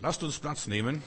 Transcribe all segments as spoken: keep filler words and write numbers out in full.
Lasst uns Platz nehmen.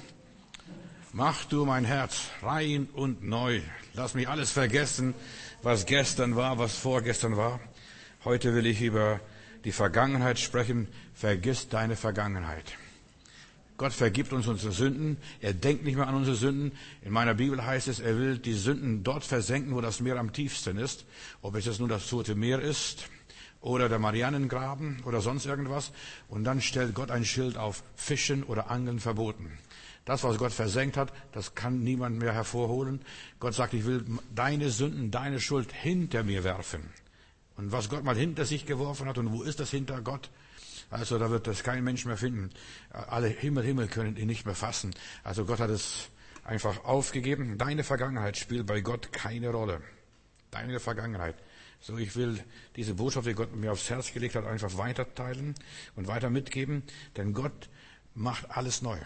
Mach du mein Herz rein und neu. Lass mich alles vergessen, was gestern war, was vorgestern war. Heute will ich über die Vergangenheit sprechen. Vergiss deine Vergangenheit. Gott vergibt uns unsere Sünden. Er denkt nicht mehr an unsere Sünden. In meiner Bibel heißt es, er will die Sünden dort versenken, wo das Meer am tiefsten ist. Ob es jetzt nun das Tote Meer ist oder der Marianengraben oder sonst irgendwas. Und dann stellt Gott ein Schild auf: Fischen oder Angeln verboten. Das, was Gott versenkt hat, das kann niemand mehr hervorholen. Gott sagt, ich will deine Sünden, deine Schuld hinter mir werfen. Und was Gott mal hinter sich geworfen hat, und wo ist das hinter Gott? Also da wird das kein Mensch mehr finden. Alle Himmel, Himmel können ihn nicht mehr fassen. Also Gott hat es einfach aufgegeben. Deine Vergangenheit spielt bei Gott keine Rolle. Deine Vergangenheit. So, ich will diese Botschaft, die Gott mir aufs Herz gelegt hat, einfach weiterteilen und weiter mitgeben. Denn Gott macht alles neu.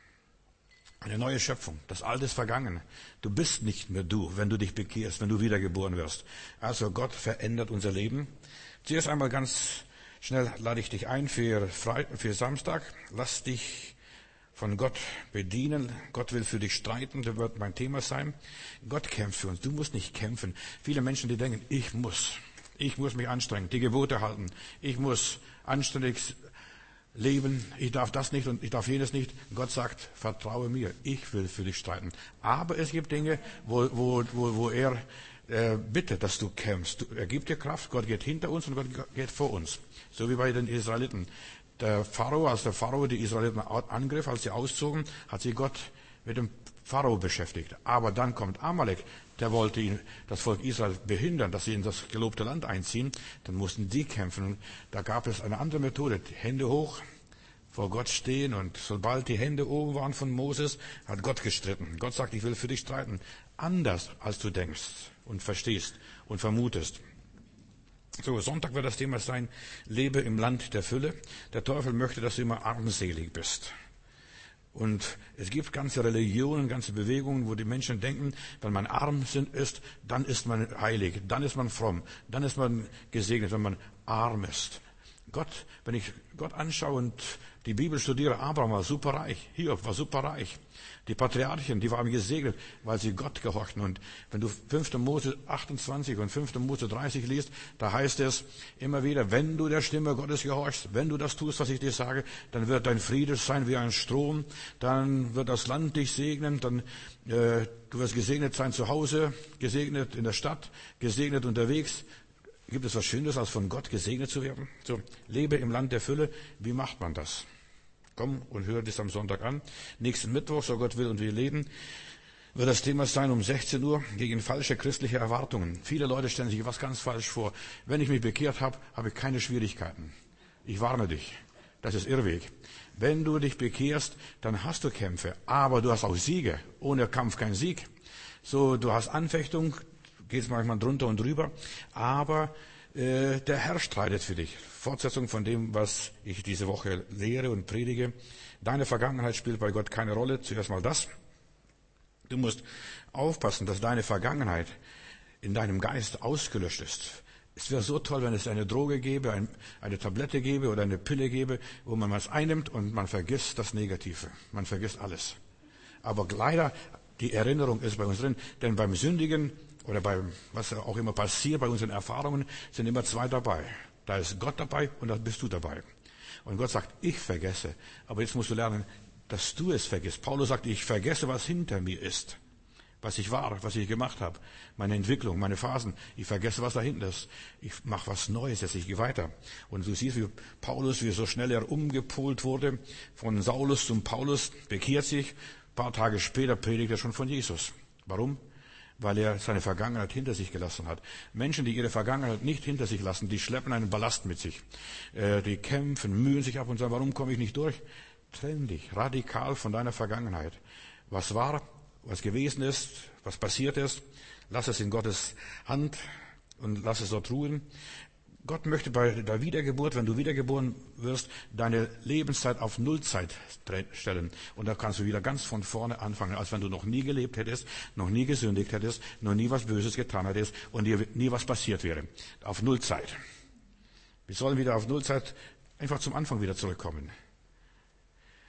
Eine neue Schöpfung. Das Alte ist vergangen. Du bist nicht mehr du, wenn du dich bekehrst, wenn du wiedergeboren wirst. Also Gott verändert unser Leben. Zuerst einmal ganz schnell lade ich dich ein für, Freitag, für Samstag. Lass dich von Gott bedienen. Gott will für dich streiten. Das wird mein Thema sein. Gott kämpft für uns. Du musst nicht kämpfen. Viele Menschen, die denken, ich muss. Ich muss mich anstrengen, die Gebote halten. Ich muss anständig leben. Ich darf das nicht und ich darf jenes nicht. Gott sagt, vertraue mir. Ich will für dich streiten. Aber es gibt Dinge, wo, wo, wo, wo er äh, bittet, dass du kämpfst. Er gibt dir Kraft. Gott geht hinter uns und Gott geht vor uns. So wie bei den Israeliten. Der Pharao, als der Pharao die Israeliten angriff, als sie auszogen, hat sich Gott mit dem Pharao beschäftigt. Aber dann kommt Amalek, der wollte ihn, das Volk Israel behindern, dass sie in das gelobte Land einziehen. Dann mussten die kämpfen. Und da gab es eine andere Methode. Die Hände hoch, vor Gott stehen. Und sobald die Hände oben waren von Moses, hat Gott gestritten. Gott sagt, ich will für dich streiten. Anders, als du denkst und verstehst und vermutest. So, Sonntag wird das Thema sein, lebe im Land der Fülle. Der Teufel möchte, dass du immer armselig bist. Und es gibt ganze Religionen, ganze Bewegungen, wo die Menschen denken, wenn man arm ist, dann ist man heilig, dann ist man fromm, dann ist man gesegnet, wenn man arm ist. Gott, wenn ich Gott anschaue und die Bibel studiere, Abraham war superreich, Hiob war superreich. Die Patriarchen, die waren gesegnet, weil sie Gott gehorchten. Und wenn du fünfter Mose achtundzwanzig und fünfter Mose dreißig liest, da heißt es immer wieder, wenn du der Stimme Gottes gehorchst, wenn du das tust, was ich dir sage, dann wird dein Friede sein wie ein Strom, dann wird das Land dich segnen, dann äh, du wirst gesegnet sein zu Hause, gesegnet in der Stadt, gesegnet unterwegs. Gibt es was Schöneres, als von Gott gesegnet zu werden? So, lebe im Land der Fülle. Wie macht man das? Komm und hör das am Sonntag an. Nächsten Mittwoch, so Gott will und wir leben, wird das Thema sein um sechzehn Uhr gegen falsche christliche Erwartungen. Viele Leute stellen sich was ganz falsch vor. Wenn ich mich bekehrt habe, habe ich keine Schwierigkeiten. Ich warne dich. Das ist Irrweg. Wenn du dich bekehrst, dann hast du Kämpfe. Aber du hast auch Siege. Ohne Kampf kein Sieg. So, du hast Anfechtung. Geht es manchmal drunter und drüber, aber äh, der Herr streitet für dich. Fortsetzung von dem, was ich diese Woche lehre und predige. Deine Vergangenheit spielt bei Gott keine Rolle. Zuerst mal das. Du musst aufpassen, dass deine Vergangenheit in deinem Geist ausgelöscht ist. Es wäre so toll, wenn es eine Droge gäbe, ein, eine Tablette gäbe oder eine Pille gäbe, wo man was einnimmt und man vergisst das Negative. Man vergisst alles. Aber leider, die Erinnerung ist bei uns drin, denn beim Sündigen oder bei was auch immer passiert, bei unseren Erfahrungen sind immer zwei dabei. Da ist Gott dabei und da bist du dabei. Und Gott sagt, ich vergesse. Aber jetzt musst du lernen, dass du es vergisst. Paulus sagt, ich vergesse, was hinter mir ist. Was ich war, was ich gemacht habe. Meine Entwicklung, meine Phasen. Ich vergesse, was da hinten ist. Ich mache was Neues, jetzt ich gehe weiter. Und du siehst, wie Paulus, wie so schnell er umgepolt wurde. Von Saulus zum Paulus, bekehrt sich. Ein paar Tage später predigt er schon von Jesus. Warum? Weil er seine Vergangenheit hinter sich gelassen hat. Menschen, die ihre Vergangenheit nicht hinter sich lassen, die schleppen einen Ballast mit sich. Äh, die kämpfen, mühen sich ab und sagen, warum komme ich nicht durch? Trenn dich radikal von deiner Vergangenheit. Was war, was gewesen ist, was passiert ist, lass es in Gottes Hand und lass es dort ruhen. Gott möchte bei der Wiedergeburt, wenn du wiedergeboren wirst, deine Lebenszeit auf Nullzeit stellen. Und da kannst du wieder ganz von vorne anfangen, als wenn du noch nie gelebt hättest, noch nie gesündigt hättest, noch nie was Böses getan hättest und dir nie was passiert wäre. Auf Nullzeit. Wir sollen wieder auf Nullzeit einfach zum Anfang wieder zurückkommen.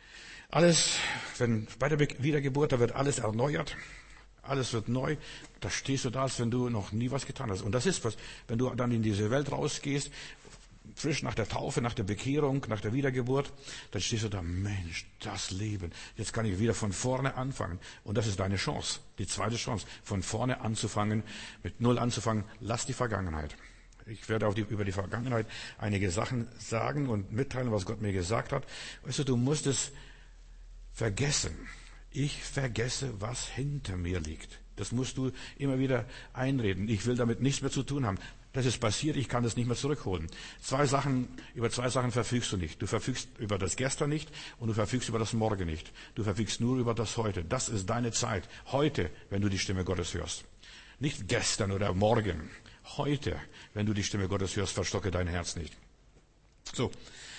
Alles, wenn bei der Wiedergeburt, da wird alles erneuert. Alles wird neu. Da stehst du da, als wenn du noch nie was getan hast. Und das ist was, wenn du dann in diese Welt rausgehst, frisch nach der Taufe, nach der Bekehrung, nach der Wiedergeburt, dann stehst du da, Mensch, das Leben. Jetzt kann ich wieder von vorne anfangen. Und das ist deine Chance, die zweite Chance, von vorne anzufangen, mit Null anzufangen. Lass die Vergangenheit. Ich werde auch die, über die Vergangenheit einige Sachen sagen und mitteilen, was Gott mir gesagt hat. Weißt du, du musst es vergessen. Ich vergesse, was hinter mir liegt. Das musst du immer wieder einreden. Ich will damit nichts mehr zu tun haben. Das ist passiert, ich kann das nicht mehr zurückholen. Zwei Sachen, über zwei Sachen verfügst du nicht. Du verfügst über das Gestern nicht und du verfügst über das Morgen nicht. Du verfügst nur über das Heute. Das ist deine Zeit. Heute, wenn du die Stimme Gottes hörst. Nicht gestern oder morgen. Heute, wenn du die Stimme Gottes hörst, verstocke dein Herz nicht. So.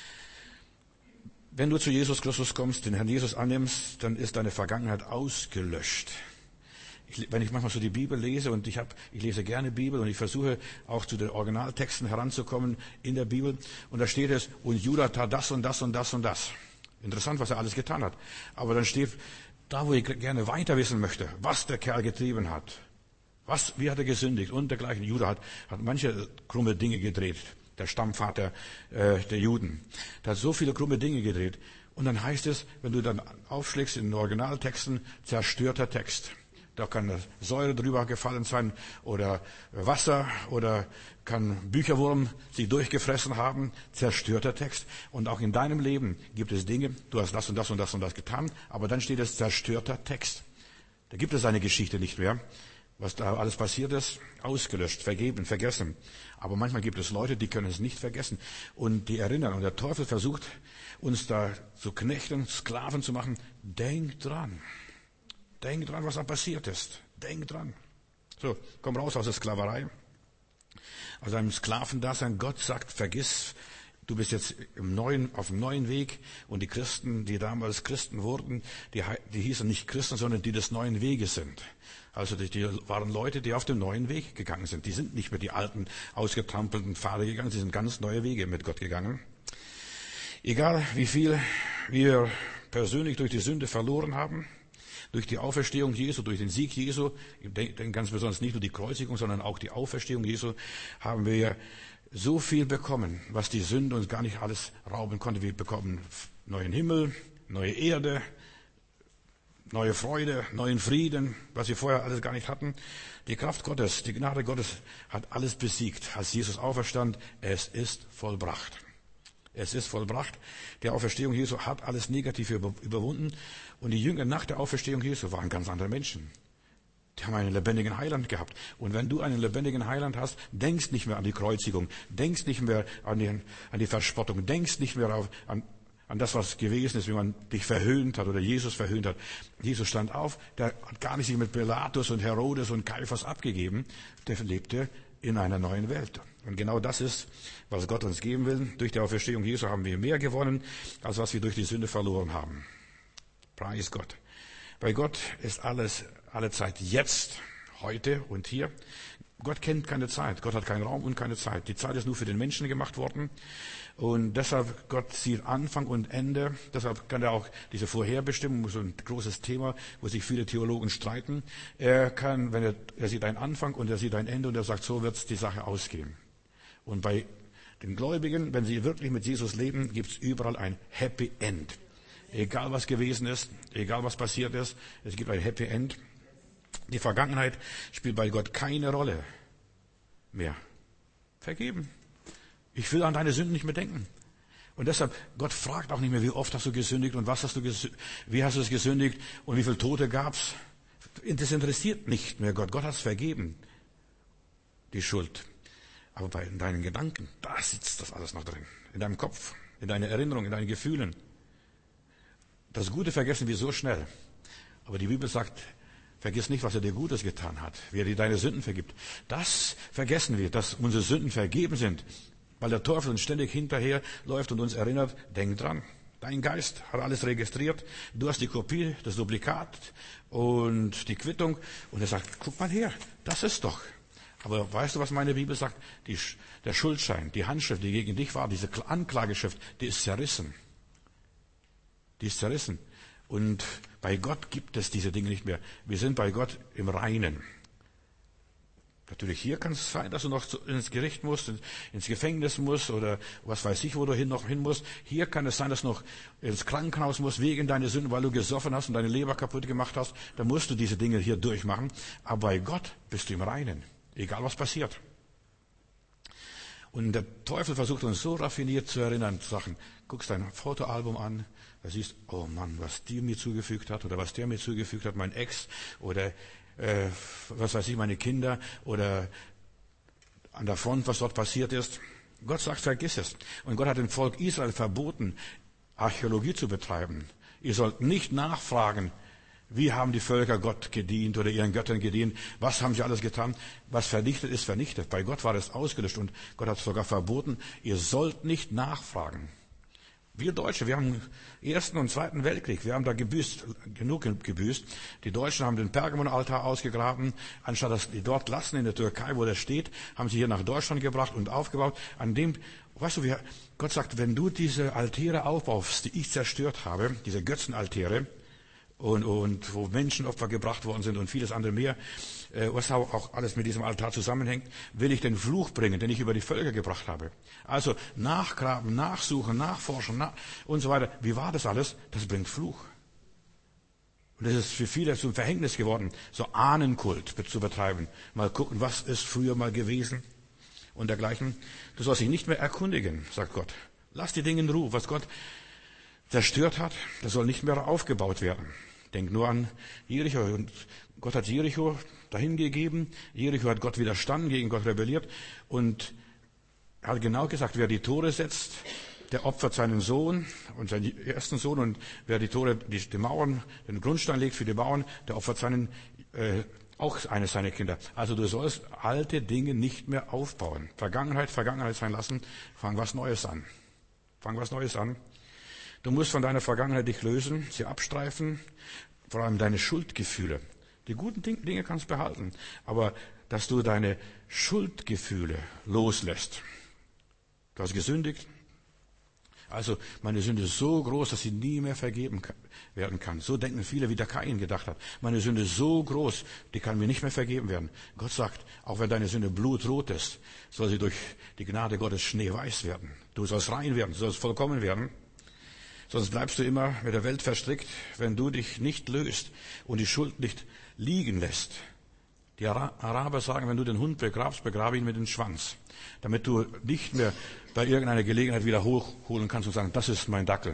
Wenn du zu Jesus Christus kommst, den Herrn Jesus annimmst, dann ist deine Vergangenheit ausgelöscht. Ich, wenn ich manchmal so die Bibel lese, und ich, hab, ich lese gerne Bibel und ich versuche auch zu den Originaltexten heranzukommen in der Bibel, und da steht es, und Judah tat das und das und das und das. Interessant, was er alles getan hat. Aber dann steht, da wo ich gerne weiter wissen möchte, was der Kerl getrieben hat, was, wie hat er gesündigt und dergleichen. Judah hat, hat manche krumme Dinge gedreht. Der Stammvater äh, der Juden. Der hat so viele krumme Dinge gedreht. Und dann heißt es, wenn du dann aufschlägst in den Originaltexten, zerstörter Text. Da kann Säure drüber gefallen sein oder Wasser oder kann Bücherwurm sie durchgefressen haben. Zerstörter Text. Und auch in deinem Leben gibt es Dinge, du hast das und das und das und das getan, aber dann steht es zerstörter Text. Da gibt es eine Geschichte nicht mehr. Was da alles passiert ist, ausgelöscht, vergeben, vergessen. Aber manchmal gibt es Leute, die können es nicht vergessen und die erinnern. Und der Teufel versucht, uns da zu knechten, Sklaven zu machen. Denk dran. Denk dran, was da passiert ist. Denk dran. So, komm raus aus der Sklaverei. Aus einem Sklavendasein. Gott sagt, vergiss, du bist jetzt im neuen, auf dem neuen Weg. Und die Christen, die damals Christen wurden, die, die hießen nicht Christen, sondern die des neuen Weges sind. Also die, die waren Leute, die auf den neuen Weg gegangen sind. Die sind nicht mehr die alten, ausgetrampelten Pfade gegangen. Sie sind ganz neue Wege mit Gott gegangen. Egal, wie viel wir persönlich durch die Sünde verloren haben, durch die Auferstehung Jesu, durch den Sieg Jesu, ich denke ganz besonders nicht nur die Kreuzigung, sondern auch die Auferstehung Jesu, haben wir so viel bekommen, was die Sünde uns gar nicht alles rauben konnte. Wir bekommen neuen Himmel, neue Erde, neue Freude, neuen Frieden, was wir vorher alles gar nicht hatten. Die Kraft Gottes, die Gnade Gottes hat alles besiegt. Als Jesus auferstand, es ist vollbracht. Es ist vollbracht. Die Auferstehung Jesu hat alles Negative überwunden. Und die Jünger nach der Auferstehung Jesu waren ganz andere Menschen. Die haben einen lebendigen Heiland gehabt. Und wenn du einen lebendigen Heiland hast, denkst nicht mehr an die Kreuzigung, denkst nicht mehr an die, an die Verspottung, denkst nicht mehr auf, an, an das, was gewesen ist, wie man dich verhöhnt hat oder Jesus verhöhnt hat. Jesus stand auf, der hat gar nicht sich mit Pilatus und Herodes und Kaiphas abgegeben, der lebte in einer neuen Welt. Und genau das ist, was Gott uns geben will. Durch die Auferstehung Jesu haben wir mehr gewonnen, als was wir durch die Sünde verloren haben. Preis Gott. Bei Gott ist alles, alle Zeit jetzt, heute und hier. Gott kennt keine Zeit. Gott hat keinen Raum und keine Zeit. Die Zeit ist nur für den Menschen gemacht worden. Und deshalb, Gott sieht Anfang und Ende. Deshalb kann er auch diese Vorherbestimmung, so ein großes Thema, wo sich viele Theologen streiten. Er kann, wenn er, er sieht einen Anfang und er sieht ein Ende und er sagt, so wird die Sache ausgehen. Und bei den Gläubigen, wenn sie wirklich mit Jesus leben, gibt es überall ein Happy End. Egal was gewesen ist, egal was passiert ist, es gibt ein Happy End. Die Vergangenheit spielt bei Gott keine Rolle mehr. Vergeben. Ich will an deine Sünden nicht mehr denken. Und deshalb, Gott fragt auch nicht mehr, wie oft hast du gesündigt und was hast du gesündigt, wie hast du es gesündigt und wie viele Tote gab's. Das interessiert nicht mehr Gott. Gott hat es vergeben, die Schuld. Aber bei deinen Gedanken, da sitzt das alles noch drin. In deinem Kopf, in deiner Erinnerung, in deinen Gefühlen. Das Gute vergessen wir so schnell. Aber die Bibel sagt, vergiss nicht, was er dir Gutes getan hat, wie er dir deine Sünden vergibt. Das vergessen wir, dass unsere Sünden vergeben sind, weil der Teufel uns ständig hinterher läuft und uns erinnert, denk dran, dein Geist hat alles registriert, du hast die Kopie, das Duplikat und die Quittung und er sagt, guck mal her, das ist doch. Aber weißt du, was meine Bibel sagt? Die, der Schuldschein, die Handschrift, die gegen dich war, diese Anklageschrift, die ist zerrissen. Die ist zerrissen. Und bei Gott gibt es diese Dinge nicht mehr. Wir sind bei Gott im Reinen. Natürlich, hier kann es sein, dass du noch ins Gericht musst, ins Gefängnis musst oder was weiß ich, wo du hin, noch hin musst. Hier kann es sein, dass du noch ins Krankenhaus musst wegen deiner Sünden, weil du gesoffen hast und deine Leber kaputt gemacht hast. Da musst du diese Dinge hier durchmachen. Aber bei Gott bist du im Reinen, egal was passiert. Und der Teufel versucht uns so raffiniert zu erinnern, zu sagen, guckst dein Fotoalbum an, da siehst, oh Mann, was die mir zugefügt hat oder was der mir zugefügt hat, mein Ex oder Äh, was weiß ich, meine Kinder oder an der Front, was dort passiert ist. Gott sagt, vergiss es. Und Gott hat dem Volk Israel verboten, Archäologie zu betreiben. Ihr sollt nicht nachfragen, wie haben die Völker Gott gedient oder ihren Göttern gedient, was haben sie alles getan. Was vernichtet ist, vernichtet. Bei Gott war es ausgelöscht und Gott hat sogar verboten, ihr sollt nicht nachfragen. Wir Deutsche, wir haben den Ersten und Zweiten Weltkrieg, wir haben da gebüßt, genug gebüßt. Die Deutschen haben den Pergamonaltar ausgegraben, anstatt dass die dort lassen in der Türkei, wo der steht, haben sie hier nach Deutschland gebracht und aufgebaut. An dem, weißt du, wie, Gott sagt, wenn du diese Altäre aufbaust, die ich zerstört habe, diese Götzenaltäre, und, und wo Menschenopfer gebracht worden sind und vieles andere mehr, äh, was auch alles mit diesem Altar zusammenhängt, will ich den Fluch bringen, den ich über die Völker gebracht habe. Also nachgraben, nachsuchen, nachforschen nach, und so weiter. Wie war das alles? Das bringt Fluch. Und das ist für viele zum Verhängnis geworden, so Ahnenkult zu betreiben. Mal gucken, was ist früher mal gewesen und dergleichen. Du sollst dich nicht mehr erkundigen, sagt Gott. Lass die Dinge in Ruhe. Was Gott zerstört hat, das soll nicht mehr aufgebaut werden. Denk nur an Jericho. Und Gott hat Jericho dahin gegeben. Jericho hat Gott widerstanden, gegen Gott rebelliert. Und er hat genau gesagt, wer die Tore setzt, der opfert seinen Sohn und seinen ersten Sohn. Und wer die Tore, die, die Mauern, den Grundstein legt für die Mauern, der opfert seinen, äh, auch eines seiner Kinder. Also du sollst alte Dinge nicht mehr aufbauen. Vergangenheit, Vergangenheit sein lassen. Fang was Neues an. Fang was Neues an. Du musst von deiner Vergangenheit dich lösen, sie abstreifen, vor allem deine Schuldgefühle. Die guten Dinge kannst du behalten, aber dass du deine Schuldgefühle loslässt. Du hast gesündigt, also meine Sünde ist so groß, dass sie nie mehr vergeben werden kann. So denken viele, wie der Kain gedacht hat. Meine Sünde ist so groß, die kann mir nicht mehr vergeben werden. Gott sagt, auch wenn deine Sünde blutrot ist, soll sie durch die Gnade Gottes schneeweiß werden. Du sollst rein werden, du sollst vollkommen werden. Sonst bleibst du immer mit der Welt verstrickt, wenn du dich nicht löst und die Schuld nicht liegen lässt. Die Araber sagen, wenn du den Hund begrabst, begrabe ihn mit dem Schwanz, damit du nicht mehr bei irgendeiner Gelegenheit wieder hochholen kannst und sagen, das ist mein Dackel.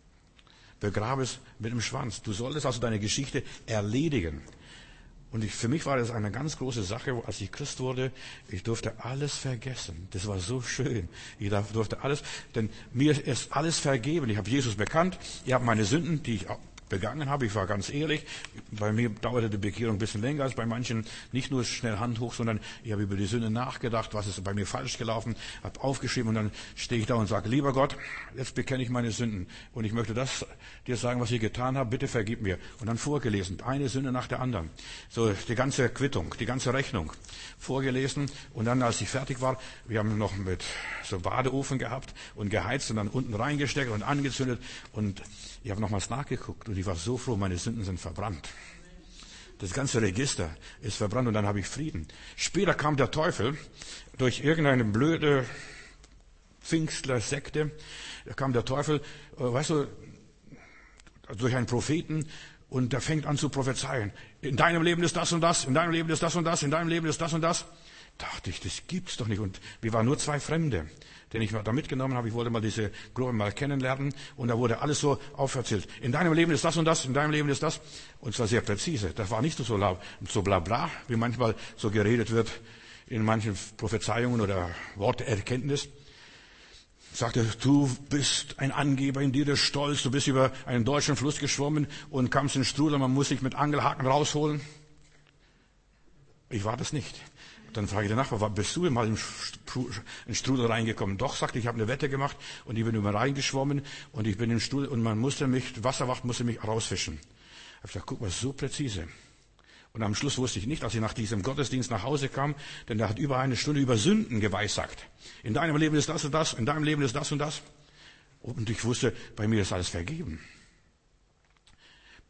Begrabe es mit dem Schwanz. Du solltest also deine Geschichte erledigen. Und ich, für mich war das eine ganz große Sache, als ich Christ wurde. Ich durfte alles vergessen. Das war so schön. Ich durfte alles, denn mir ist alles vergeben. Ich habe Jesus bekannt. Ich habe meine Sünden, die ich begangen habe. Ich war ganz ehrlich. Bei mir dauerte die Bekehrung ein bisschen länger als bei manchen. Nicht nur schnell Hand hoch, sondern ich habe über die Sünde nachgedacht, was ist bei mir falsch gelaufen, habe aufgeschrieben und dann stehe ich da und sage, lieber Gott, jetzt bekenne ich meine Sünden und ich möchte das dir sagen, was ich getan habe, bitte vergib mir. Und dann vorgelesen, eine Sünde nach der anderen. So die ganze Quittung, die ganze Rechnung vorgelesen und dann, als ich fertig war, wir haben noch mit so Badeofen gehabt und geheizt und dann unten reingesteckt und angezündet und ich habe nochmals nachgeguckt und ich war so froh, meine Sünden sind verbrannt. Das ganze Register ist verbrannt und dann habe ich Frieden. Später kam der Teufel durch irgendeine blöde Pfingstler-Sekte, da kam der Teufel, weißt du, durch einen Propheten und der fängt an zu prophezeien. In deinem Leben ist das und das, in deinem Leben ist das und das, in deinem Leben ist das und das. Dachte ich, das gibt's doch nicht. Und wir waren nur zwei Fremde, den ich da mitgenommen habe. Ich wollte mal diese Gruppe mal kennenlernen. Und da wurde alles so auferzählt. In deinem Leben ist das und das, in deinem Leben ist das. Und zwar sehr präzise. Das war nicht so, so bla bla, wie manchmal so geredet wird in manchen Prophezeiungen oder Worterkenntnis. Sagte, du bist ein Angeber, in dir ist Stolz, du bist über einen deutschen Fluss geschwommen und kamst in den Strudel, man muss dich mit Angelhaken rausholen. Ich war das nicht. Dann frage ich den Nachbar, bist du mal in den Strudel reingekommen? Doch, sagte ich, ich habe eine Wette gemacht und ich bin immer reingeschwommen und ich bin im Strudel und man musste mich, die Wasserwacht musste mich rausfischen. Ich habe gesagt, guck mal, so präzise. Und am Schluss wusste ich nicht, als ich nach diesem Gottesdienst nach Hause kam, denn er hat über eine Stunde über Sünden geweissagt. In deinem Leben ist das und das, in deinem Leben ist das und das. Und ich wusste, bei mir ist alles vergeben.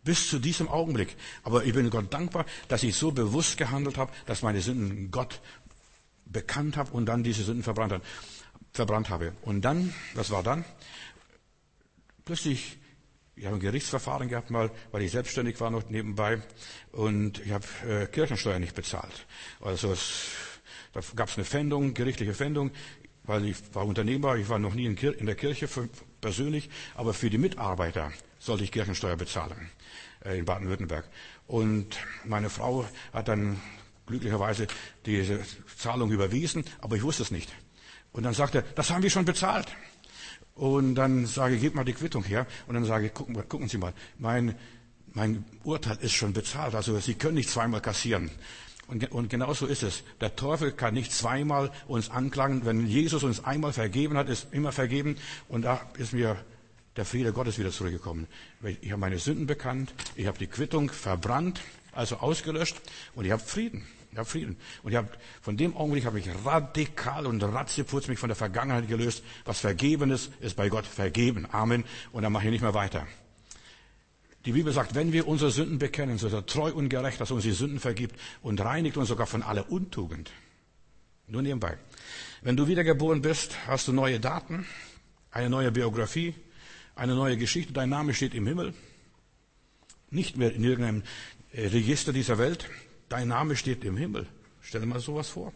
Bis zu diesem Augenblick. Aber ich bin Gott dankbar, dass ich so bewusst gehandelt habe, dass meine Sünden Gott bekannt habe und dann diese Sünden verbrannt, hat, verbrannt habe. Und dann, was war dann? Plötzlich, ich habe ein Gerichtsverfahren gehabt mal, weil ich selbstständig war noch nebenbei und ich habe äh, Kirchensteuer nicht bezahlt. Also es, da gab es eine Pfändung, gerichtliche Pfändung, weil ich war Unternehmer, ich war noch nie in, Kir- in der Kirche für, persönlich, aber für die Mitarbeiter sollte ich Kirchensteuer bezahlen äh, in Baden-Württemberg. Und meine Frau hat dann glücklicherweise diese Zahlung überwiesen, aber ich wusste es nicht. Und dann sagte er, das haben wir schon bezahlt. Und dann sage ich, gib mal die Quittung her. Und dann sage ich, gucken, gucken Sie mal, mein, mein Urteil ist schon bezahlt. Also Sie können nicht zweimal kassieren. Und, und genau so ist es. Der Teufel kann nicht zweimal uns anklagen. Wenn Jesus uns einmal vergeben hat, ist immer vergeben. Und da ist mir der Friede Gottes wieder zurückgekommen. Ich habe meine Sünden bekannt, ich habe die Quittung verbrannt, also ausgelöscht, und ich habe Frieden. Ich habe Frieden. Und ich habe, von dem Augenblick habe ich radikal und ratzeputz mich von der Vergangenheit gelöst. Was vergeben ist, ist bei Gott vergeben. Amen. Und dann mache ich nicht mehr weiter. Die Bibel sagt, wenn wir unsere Sünden bekennen, so ist er treu und gerecht, dass er uns die Sünden vergibt und reinigt uns sogar von aller Untugend. Nur nebenbei. Wenn du wiedergeboren bist, hast du neue Daten, eine neue Biografie, eine neue Geschichte. Dein Name steht im Himmel. Nicht mehr in irgendeinem Register dieser Welt. Dein Name steht im Himmel. Stell dir mal sowas vor.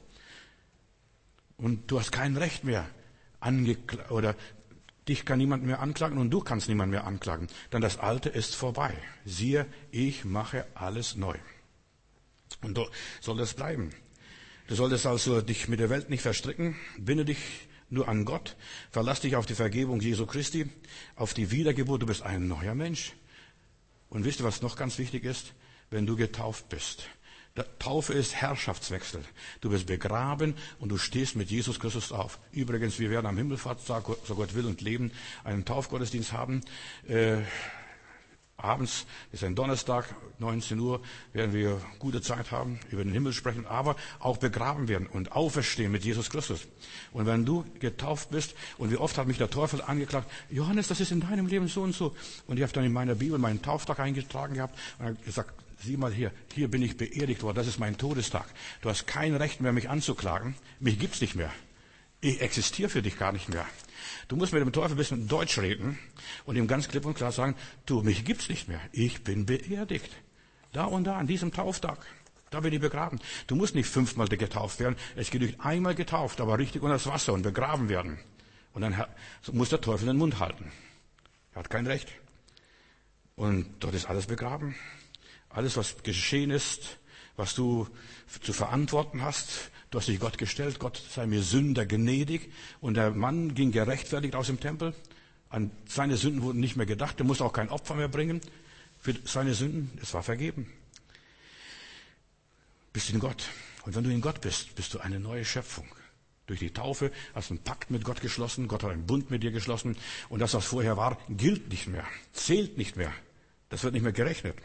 Und du hast kein Recht mehr angeklagt, oder dich kann niemand mehr anklagen und du kannst niemand mehr anklagen. Denn das Alte ist vorbei. Siehe, ich mache alles neu. Und so soll das bleiben. Du solltest also dich mit der Welt nicht verstricken. Binde dich nur an Gott. Verlass dich auf die Vergebung Jesu Christi, auf die Wiedergeburt. Du bist ein neuer Mensch. Und wisst ihr, was noch ganz wichtig ist? Wenn du getauft bist. Taufe ist Herrschaftswechsel. Du bist begraben und du stehst mit Jesus Christus auf. Übrigens, wir werden am Himmelfahrtstag, so Gott will und leben, einen Taufgottesdienst haben. Äh, abends, das ist ein Donnerstag, neunzehn Uhr, werden wir gute Zeit haben, über den Himmel sprechen, aber auch begraben werden und auferstehen mit Jesus Christus. Und wenn du getauft bist, und wie oft hat mich der Teufel angeklagt, Johannes, das ist in deinem Leben so und so. Und ich habe dann in meiner Bibel meinen Tauftag eingetragen gehabt und habe gesagt, sieh mal hier, hier bin ich beerdigt worden, das ist mein Todestag. Du hast kein Recht mehr, mich anzuklagen. Mich gibt's nicht mehr. Ich existiere für dich gar nicht mehr. Du musst mit dem Teufel ein bisschen Deutsch reden und ihm ganz klipp und klar sagen, du, mich gibt's nicht mehr. Ich bin beerdigt. Da und da, an diesem Tauftag. Da bin ich begraben. Du musst nicht fünfmal getauft werden. Es genügt einmal getauft, aber richtig unter das Wasser und begraben werden. Und dann muss der Teufel den Mund halten. Er hat kein Recht. Und dort ist alles begraben. Alles, was geschehen ist, was du zu verantworten hast, du hast dich Gott gestellt, Gott sei mir Sünder gnädig. Und der Mann ging gerechtfertigt aus dem Tempel. An seine Sünden wurden nicht mehr gedacht, er musste auch kein Opfer mehr bringen für seine Sünden. Es war vergeben. Bist in Gott. Und wenn du in Gott bist, bist du eine neue Schöpfung. Durch die Taufe hast du einen Pakt mit Gott geschlossen, Gott hat einen Bund mit dir geschlossen. Und das, was vorher war, gilt nicht mehr, zählt nicht mehr. Das wird nicht mehr gerechnet.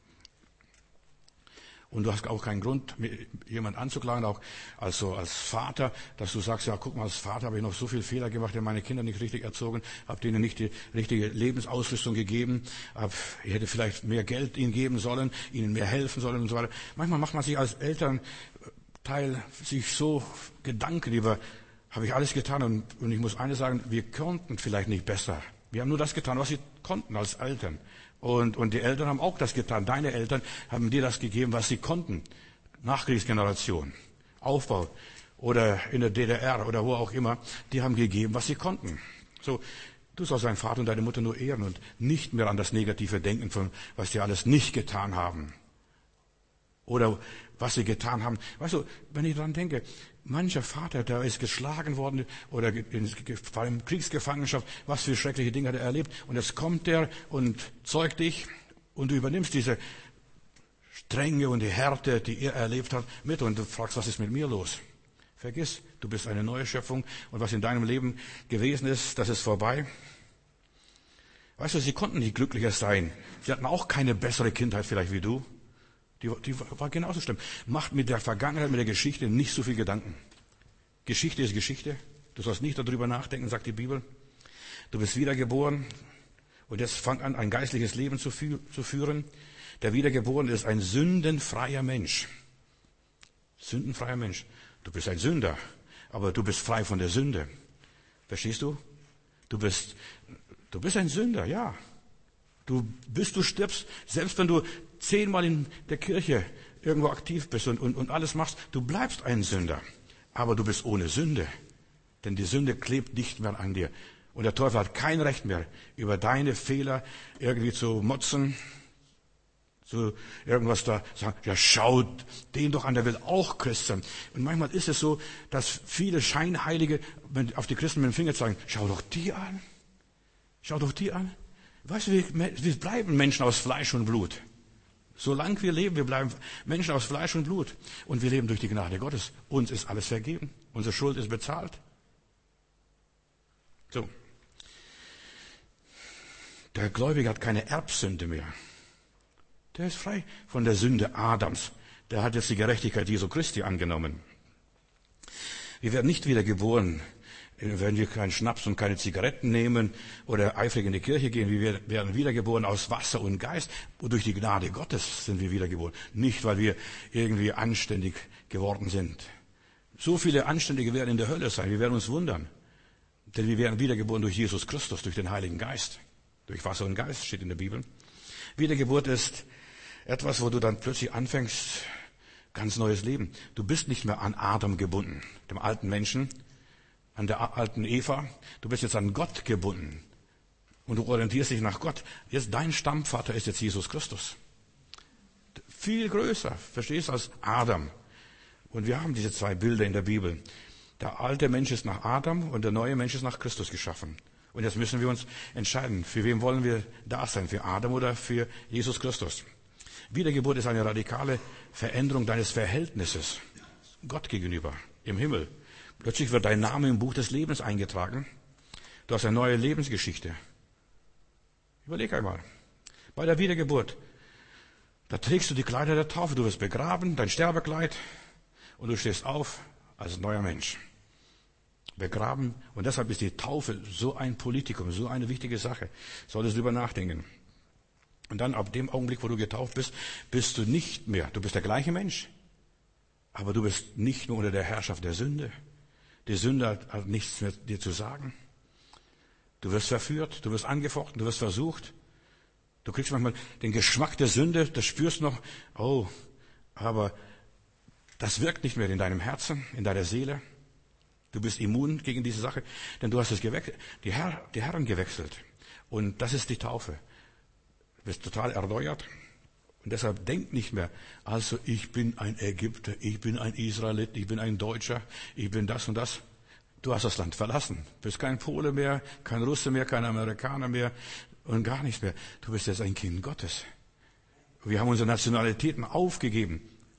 Und du hast auch keinen Grund, jemand anzuklagen, auch also als Vater, dass du sagst, ja, guck mal, als Vater habe ich noch so viele Fehler gemacht, ich habe meine Kinder nicht richtig erzogen, habe denen nicht die richtige Lebensausrüstung gegeben, hab, ich hätte vielleicht mehr Geld ihnen geben sollen, ihnen mehr helfen sollen und so weiter. Manchmal macht man sich als Elternteil sich so Gedanken über, habe ich alles getan? Und, und ich muss eines sagen, wir konnten vielleicht nicht besser. Wir haben nur das getan, was sie konnten als Eltern. Und, und die Eltern haben auch das getan. Deine Eltern haben dir das gegeben, was sie konnten. Nachkriegsgeneration, Aufbau oder in der D D R oder wo auch immer. Die haben gegeben, was sie konnten. So, du sollst deinen Vater und deine Mutter nur ehren und nicht mehr an das Negative denken, von was die alles nicht getan haben. Oder was sie getan haben. Weißt du, wenn ich daran denke, mancher Vater, der ist geschlagen worden oder in Kriegsgefangenschaft, was für schreckliche Dinge hat er erlebt. Und jetzt kommt der und zeugt dich und du übernimmst diese Strenge und die Härte, die er erlebt hat, mit und du fragst, was ist mit mir los? Vergiss, du bist eine neue Schöpfung und was in deinem Leben gewesen ist, das ist vorbei. Weißt du, sie konnten nicht glücklicher sein. Sie hatten auch keine bessere Kindheit vielleicht wie du. Die, die war genauso schlimm. Macht mit der Vergangenheit, mit der Geschichte nicht so viel Gedanken. Geschichte ist Geschichte. Du sollst nicht darüber nachdenken, sagt die Bibel. Du bist wiedergeboren Und jetzt fang an, ein geistliches Leben zu, fü- zu führen. Der Wiedergeborene ist ein sündenfreier Mensch. Sündenfreier Mensch. Du bist ein Sünder, aber du bist frei von der Sünde. Verstehst du? Du bist, du bist ein Sünder, ja. Du bist, du stirbst, selbst wenn du zehnmal in der Kirche irgendwo aktiv bist und, und, und alles machst, du bleibst ein Sünder. Aber du bist ohne Sünde. Denn die Sünde klebt nicht mehr an dir. Und der Teufel hat kein Recht mehr, über deine Fehler irgendwie zu motzen, zu irgendwas da sagen, ja schaut den doch an, der will auch Christ sein. Und manchmal ist es so, dass viele Scheinheilige auf die Christen mit dem Finger zeigen, schau doch die an, schau doch die an. Weißt du, wir, wir bleiben Menschen aus Fleisch und Blut. Solange wir leben, wir bleiben Menschen aus Fleisch und Blut. Und wir leben durch die Gnade Gottes. Uns ist alles vergeben. Unsere Schuld ist bezahlt. So. Der Gläubige hat keine Erbsünde mehr. Der ist frei von der Sünde Adams. Der hat jetzt die Gerechtigkeit Jesu Christi angenommen. Wir werden nicht wieder geboren, wenn wir keinen Schnaps und keine Zigaretten nehmen oder eifrig in die Kirche gehen. Wir werden wiedergeboren aus Wasser und Geist. Und durch die Gnade Gottes sind wir wiedergeboren. Nicht, weil wir irgendwie anständig geworden sind. So viele Anständige werden in der Hölle sein. Wir werden uns wundern. Denn wir werden wiedergeboren durch Jesus Christus, durch den Heiligen Geist. Durch Wasser und Geist steht in der Bibel. Wiedergeburt ist etwas, wo du dann plötzlich anfängst, ganz neues Leben. Du bist nicht mehr an Adam gebunden, dem alten Menschen, an der alten Eva. Du bist jetzt an Gott gebunden. Und du orientierst dich nach Gott. Jetzt dein Stammvater ist jetzt Jesus Christus. Viel größer, verstehst du, als Adam. Und wir haben diese zwei Bilder in der Bibel. Der alte Mensch ist nach Adam und der neue Mensch ist nach Christus geschaffen. Und jetzt müssen wir uns entscheiden, für wen wollen wir da sein, für Adam oder für Jesus Christus. Wiedergeburt ist eine radikale Veränderung deines Verhältnisses Gott gegenüber im Himmel. Plötzlich wird dein Name im Buch des Lebens eingetragen. Du hast eine neue Lebensgeschichte. Überleg einmal. Bei der Wiedergeburt, da trägst du die Kleider der Taufe. Du wirst begraben, dein Sterbekleid, und du stehst auf als neuer Mensch. Begraben. Und deshalb ist die Taufe so ein Politikum, so eine wichtige Sache. Solltest du darüber nachdenken. Und dann ab dem Augenblick, wo du getauft bist, bist du nicht mehr, du bist der gleiche Mensch. Aber du bist nicht mehr unter der Herrschaft der Sünde. Die Sünde hat, hat nichts mehr dir zu sagen. Du wirst verführt, du wirst angefochten, du wirst versucht. Du kriegst manchmal den Geschmack der Sünde, das spürst noch. Oh, aber das wirkt nicht mehr in deinem Herzen, in deiner Seele. Du bist immun gegen diese Sache, denn du hast es gewechselt, die, Herr, die Herren gewechselt. Und das ist die Taufe. Du bist total erneuert. Und deshalb denk nicht mehr, also ich bin ein Ägypter, ich bin ein Israelit, ich bin ein Deutscher, ich bin das und das. Du hast das Land verlassen. Du bist kein Pole mehr, kein Russe mehr, kein Amerikaner mehr und gar nichts mehr. Du bist jetzt ein Kind Gottes. Wir haben unsere Nationalitäten aufgegeben.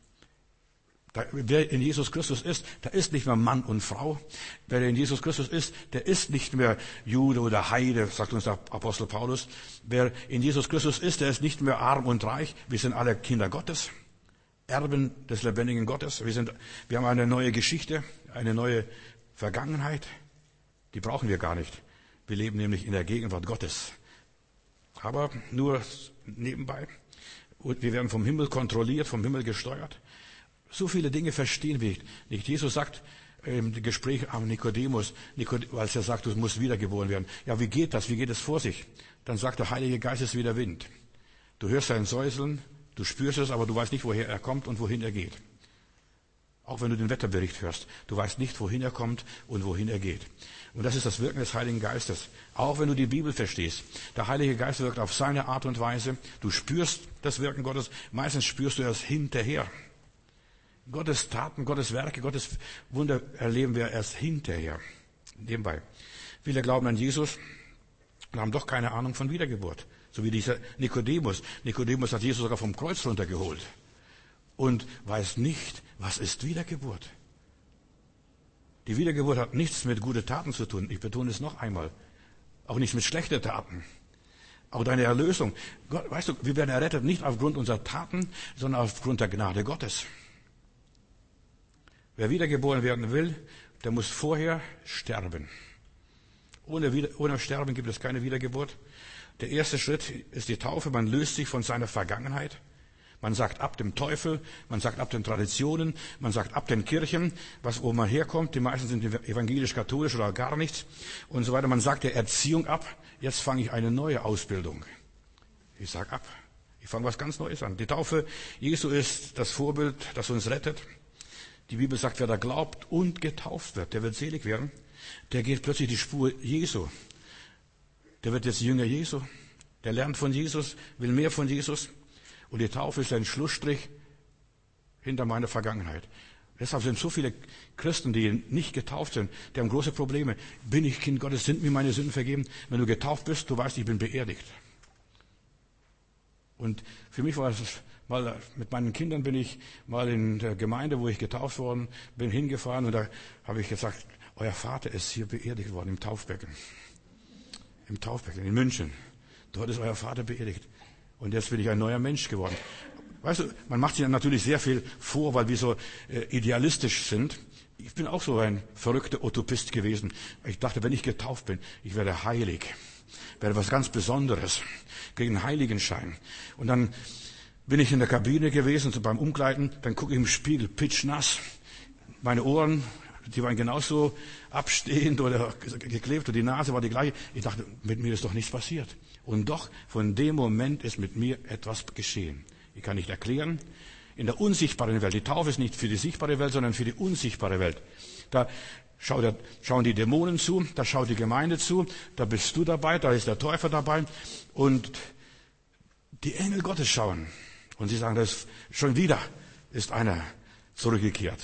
Da, wer in Jesus Christus ist, da ist nicht mehr Mann und Frau. Wer in Jesus Christus ist, der ist nicht mehr Jude oder Heide, sagt uns der Apostel Paulus. Wer in Jesus Christus ist, der ist nicht mehr arm und reich. Wir sind alle Kinder Gottes, Erben des lebendigen Gottes. Wir sind, wir haben eine neue Geschichte, eine neue Vergangenheit. Die brauchen wir gar nicht. Wir leben nämlich in der Gegenwart Gottes. Aber nur nebenbei. Und wir werden vom Himmel kontrolliert, vom Himmel gesteuert. So viele Dinge verstehen wir nicht. Jesus sagt im Gespräch am Nikodemus, als er sagt, du musst wiedergeboren werden. Ja, wie geht das? Wie geht es vor sich? Dann sagt der Heilige Geist ist wie der Wind. Du hörst sein Säuseln, du spürst es, aber du weißt nicht, woher er kommt und wohin er geht. Auch wenn du den Wetterbericht hörst, du weißt nicht, wohin er kommt und wohin er geht. Und das ist das Wirken des Heiligen Geistes. Auch wenn du die Bibel verstehst. Der Heilige Geist wirkt auf seine Art und Weise. Du spürst das Wirken Gottes. Meistens spürst du das hinterher. Gottes Taten, Gottes Werke, Gottes Wunder erleben wir erst hinterher. Nebenbei. Viele glauben an Jesus und haben doch keine Ahnung von Wiedergeburt. So wie dieser Nikodemus. Nikodemus hat Jesus sogar vom Kreuz runtergeholt. Und weiß nicht, was ist Wiedergeburt. Die Wiedergeburt hat nichts mit guten Taten zu tun. Ich betone es noch einmal. Auch nichts mit schlechten Taten. Auch deine Erlösung. Gott, weißt du, wir werden errettet nicht aufgrund unserer Taten, sondern aufgrund der Gnade Gottes. Wer wiedergeboren werden will, der muss vorher sterben. Ohne, Wieder- ohne Sterben gibt es keine Wiedergeburt. Der erste Schritt ist die Taufe. Man löst sich von seiner Vergangenheit. Man sagt ab dem Teufel, man sagt ab den Traditionen, man sagt ab den Kirchen, was, wo man herkommt. Die meisten sind evangelisch-katholisch oder gar nichts und so weiter. Man sagt der Erziehung ab. Jetzt fange ich eine neue Ausbildung. Ich sage ab. Ich fange was ganz Neues an. Die Taufe Jesu ist das Vorbild, das uns rettet. Die Bibel sagt, wer da glaubt und getauft wird, der wird selig werden. Der geht plötzlich die Spur Jesu. Der wird jetzt Jünger Jesu. Der lernt von Jesus, will mehr von Jesus. Und die Taufe ist ein Schlussstrich hinter meiner Vergangenheit. Deshalb sind so viele Christen, die nicht getauft sind, die haben große Probleme. Bin ich Kind Gottes? Sind mir meine Sünden vergeben? Wenn du getauft bist, du weißt, ich bin beerdigt. Und für mich war es mal, mit meinen Kindern bin ich mal in der Gemeinde, wo ich getauft worden bin, hingefahren und da habe ich gesagt, euer Vater ist hier beerdigt worden im Taufbecken. Im Taufbecken in München. Dort ist euer Vater beerdigt. Und jetzt bin ich ein neuer Mensch geworden. Weißt du, man macht sich dann natürlich sehr viel vor, weil wir so äh, idealistisch sind. Ich bin auch so ein verrückter Utopist gewesen. Ich dachte, wenn ich getauft bin, ich werde heilig. Werde was ganz Besonderes. Kriege einen Heiligenschein. Und dann bin ich in der Kabine gewesen, so beim Umkleiden, dann gucke ich im Spiegel, pitschnass. Meine Ohren, die waren genauso abstehend oder geklebt und die Nase war die gleiche. Ich dachte, mit mir ist doch nichts passiert. Und doch, von dem Moment ist mit mir etwas geschehen. Ich kann nicht erklären. In der unsichtbaren Welt, die Taufe ist nicht für die sichtbare Welt, sondern für die unsichtbare Welt. Da schauen die Dämonen zu, da schaut die Gemeinde zu, da bist du dabei, da ist der Täufer dabei und die Engel Gottes schauen. Und sie sagen, das schon wieder ist einer zurückgekehrt.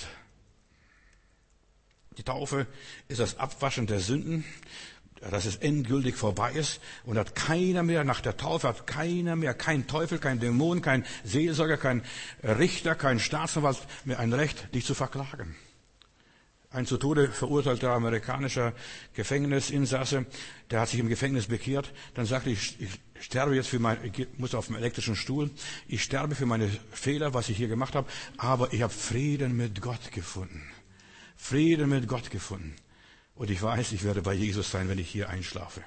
Die Taufe ist das Abwaschen der Sünden, dass es endgültig vorbei ist und hat keiner mehr, nach der Taufe hat keiner mehr, kein Teufel, kein Dämon, kein Seelsorger, kein Richter, kein Staatsanwalt mehr ein Recht, dich zu verklagen. Ein zu Tode verurteilter amerikanischer Gefängnisinsasse, der hat sich im Gefängnis bekehrt, dann sagte ich, ich sterbe jetzt für mein, ich muss auf dem elektrischen Stuhl, ich sterbe für meine Fehler, was ich hier gemacht habe, aber ich habe Frieden mit Gott gefunden. Frieden mit Gott gefunden. Und ich weiß, ich werde bei Jesus sein, wenn ich hier einschlafe.